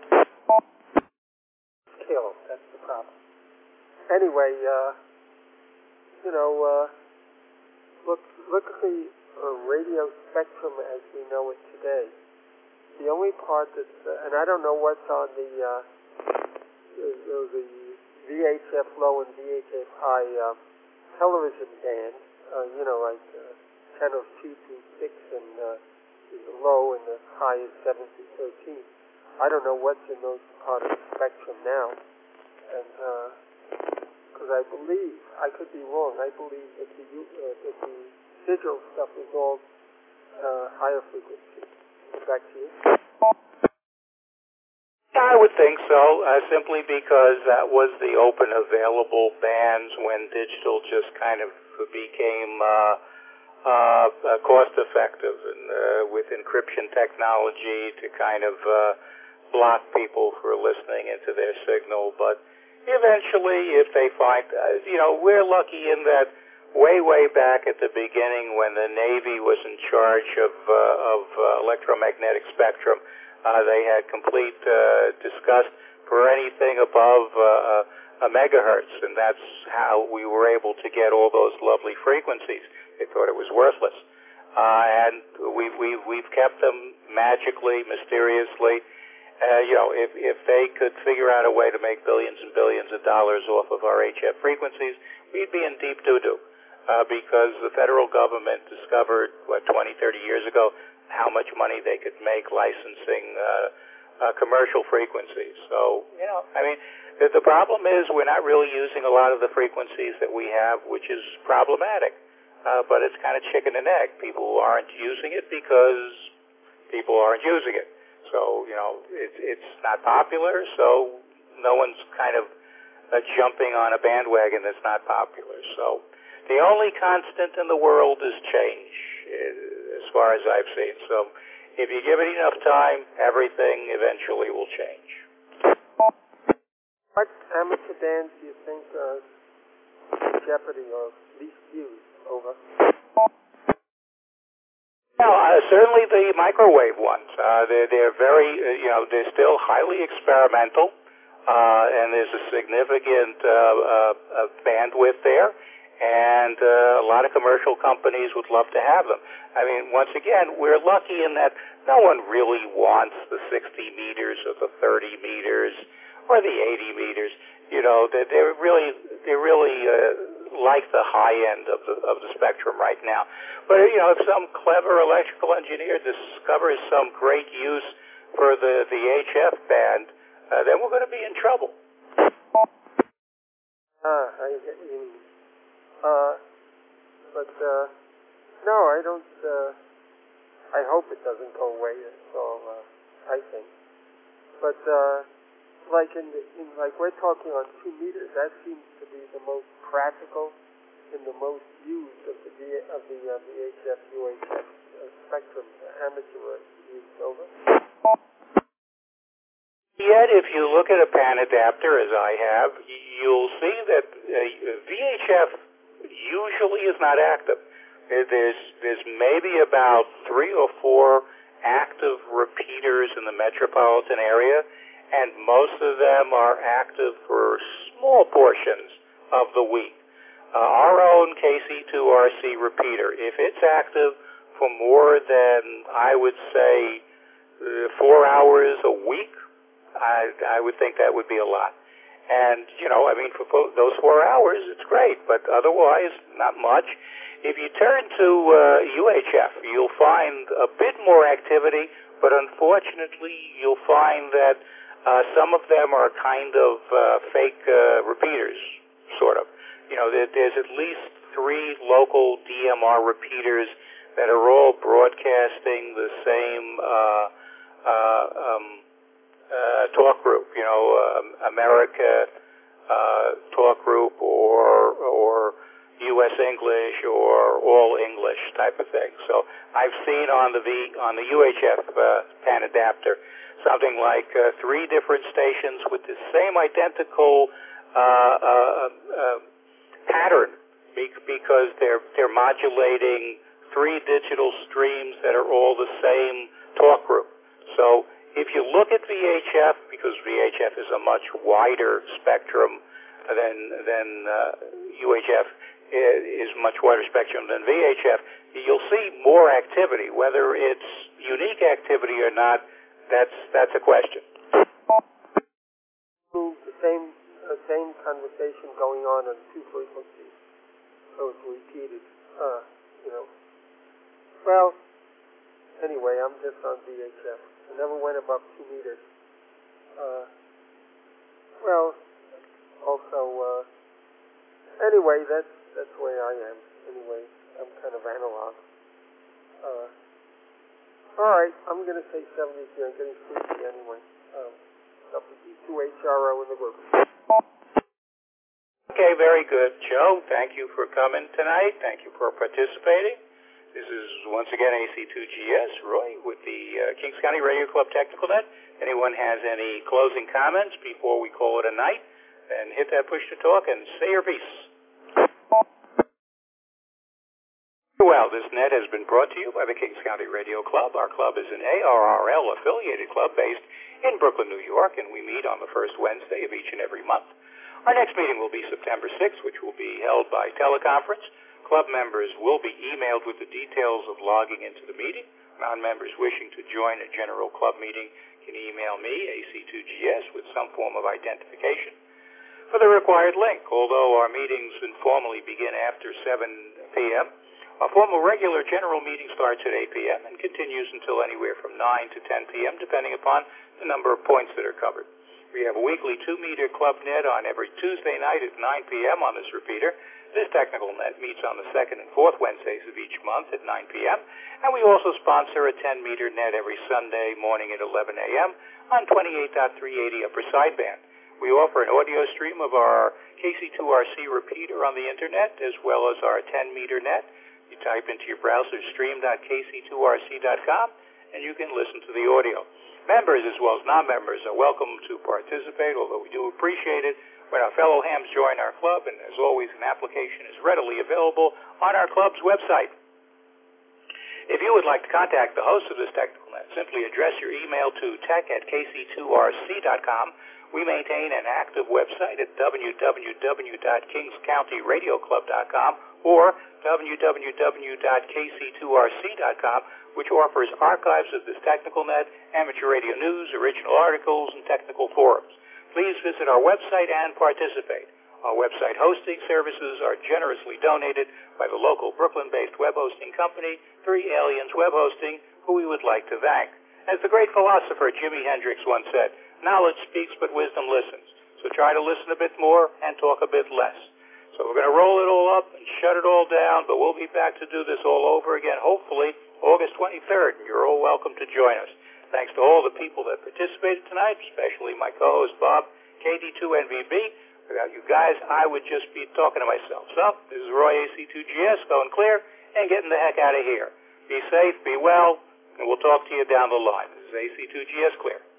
Kill. That's the problem. Anyway, uh, you know, uh, look, look at the uh, radio spectrum as we know it today. The only part that's, uh, and I don't know what's on the, uh, the, the V H F low and V H F high uh, television band. Uh, you know, like uh, channels two through six and uh, is low and the high is seven through thirteen. I don't know what's in those part of the spectrum now. And because because I believe, I could be wrong, I believe that the, uh, that the digital stuff is all uh, higher frequency. Back to you. I would think so, uh, simply because that was the open available bands when digital just kind of became uh, uh, cost effective, and uh, with encryption technology to kind of uh, block people for listening into their signal. But eventually, if they find, uh, you know, we're lucky in that way, way back at the beginning when the Navy was in charge of, uh, of uh, electromagnetic spectrum, Uh, they had complete uh, disgust for anything above uh, a megahertz, and that's how we were able to get all those lovely frequencies. They thought it was worthless. Uh, and we've, we've, we've kept them magically, mysteriously. Uh, you know, if, if they could figure out a way to make billions and billions of dollars off of our H F frequencies, we'd be in deep doo-doo. Uh, because the federal government discovered, what, twenty, thirty years ago, how much money they could make licensing uh, uh, commercial frequencies. So, you know, I mean, the, the problem is we're not really using a lot of the frequencies that we have, which is problematic. Uh, but it's kind of chicken and egg. People aren't using it because people aren't using it. So, you know, it, it's not popular, so no one's kind of uh, jumping on a bandwagon that's not popular. So the only constant in the world is change, as far as I've seen. So if you give it enough time, everything eventually will change. What amateur bands do you think are in jeopardy or least used? Over. Well, uh, certainly the microwave ones. Uh, they're, they're very, uh, you know, they're still highly experimental, uh, and there's a significant uh, uh, bandwidth there. And uh, a lot of commercial companies would love to have them. I mean, once again, we're lucky in that no one really wants the sixty meters or the thirty meters or the eighty meters. You know, they're, they're really, they're really uh, like the high end of the of the spectrum right now. But you know, if some clever electrical engineer discovers some great use for the the H F band, uh, then we're going to be in trouble. Ah, I get you. Uh, but, uh, no, I don't, uh, I hope it doesn't go away, that's all, uh, I think. But, uh, like in, the, in, like we're talking on two meters, that seems to be the most practical and the most used of the, of the, uh, the H F, U H F uh, spectrum, uh, amateur use. Over. Yet, if you look at a pan adapter, as I have, you'll see that uh, V H F usually is not active. There's there's maybe about three or four active repeaters in the metropolitan area, and most of them are active for small portions of the week. Uh, our own K C two R C repeater, if it's active for more than, I would say, uh, four hours a week, I, I would think that would be a lot. And, you know, I mean, for those four hours, it's great, but otherwise, not much. If you turn to uh, U H F, you'll find a bit more activity, but unfortunately, you'll find that uh, some of them are kind of uh, fake uh, repeaters, sort of. You know, there, there's at least three local D M R repeaters that are all broadcasting the same uh, uh, um, Uh, talk group, you know, um, America uh, talk group, or or U S English, or all English type of thing. So I've seen on the V on the U H F uh, pan adapter something like uh, three different stations with the same identical uh, uh, uh, pattern, because they're they're modulating three digital streams that are all the same talk group. So if you look at V H F, because V H F is a much wider spectrum than than uh, U H F is much wider spectrum than V H F, you'll see more activity. Whether it's unique activity or not, that's that's a question. The same uh, same conversation going on on two frequencies, so it's repeated. Uh, you know. Well, anyway, I'm just on V H F. I never went above two meters. Uh, well, also, uh, anyway, that's that's the way I am. Anyway, I'm kind of analog. Uh, all right, I'm going to say seventy-two. I'm getting sleepy anyway. Um, W two H R O in the group. Okay, very good. Joe, thank you for coming tonight. Thank you for participating. This is, once again, A C two G S, Roy, with the uh, Kings County Radio Club Technical Net. Anyone has any closing comments before we call it a night, then hit that push to talk and say your piece. Well, this net has been brought to you by the Kings County Radio Club. Our club is an A R R L-affiliated club based in Brooklyn, New York, and we meet on the first Wednesday of each and every month. Our next meeting will be September sixth, which will be held by teleconference. Club members will be emailed with the details of logging into the meeting. Non-members wishing to join a general club meeting can email me, A C two G S, with some form of identification for the required link. Although our meetings informally begin after seven p.m., our formal regular general meeting starts at eight p.m. and continues until anywhere from nine to ten p.m., depending upon the number of points that are covered. We have a weekly two-meter club net on every Tuesday night at nine p.m. on this repeater. This technical net meets on the second and fourth Wednesdays of each month at nine p.m., and we also sponsor a ten-meter net every Sunday morning at eleven a.m. on twenty-eight point three eighty upper sideband. We offer an audio stream of our K C two R C repeater on the Internet, as well as our ten-meter net. You type into your browser stream dot K C two R C dot com, and you can listen to the audio. Members as well as non-members are welcome to participate, although we do appreciate it when our fellow hams join our club, and as always, an application is readily available on our club's website. If you would like to contact the host of this technical net, simply address your email to tech at K C two R C dot com. We maintain an active website at w w w dot kings county radio club dot com or w w w dot K C two R C dot com, which offers archives of this technical net, amateur radio news, original articles, and technical forums. Please visit our website and participate. Our website hosting services are generously donated by the local Brooklyn-based web hosting company, Three Aliens Web Hosting, who we would like to thank. As the great philosopher Jimi Hendrix once said, knowledge speaks but wisdom listens. So try to listen a bit more and talk a bit less. So we're going to roll it all up and shut it all down, but we'll be back to do this all over again, hopefully August twenty-third, and you're all welcome to join us. Thanks to all the people that participated tonight, especially my co-host Bob, K D two N V B. Without you guys, I would just be talking to myself. So, this is Roy, A C two G S, going clear and getting the heck out of here. Be safe, be well, and we'll talk to you down the line. This is A C two G S Clear.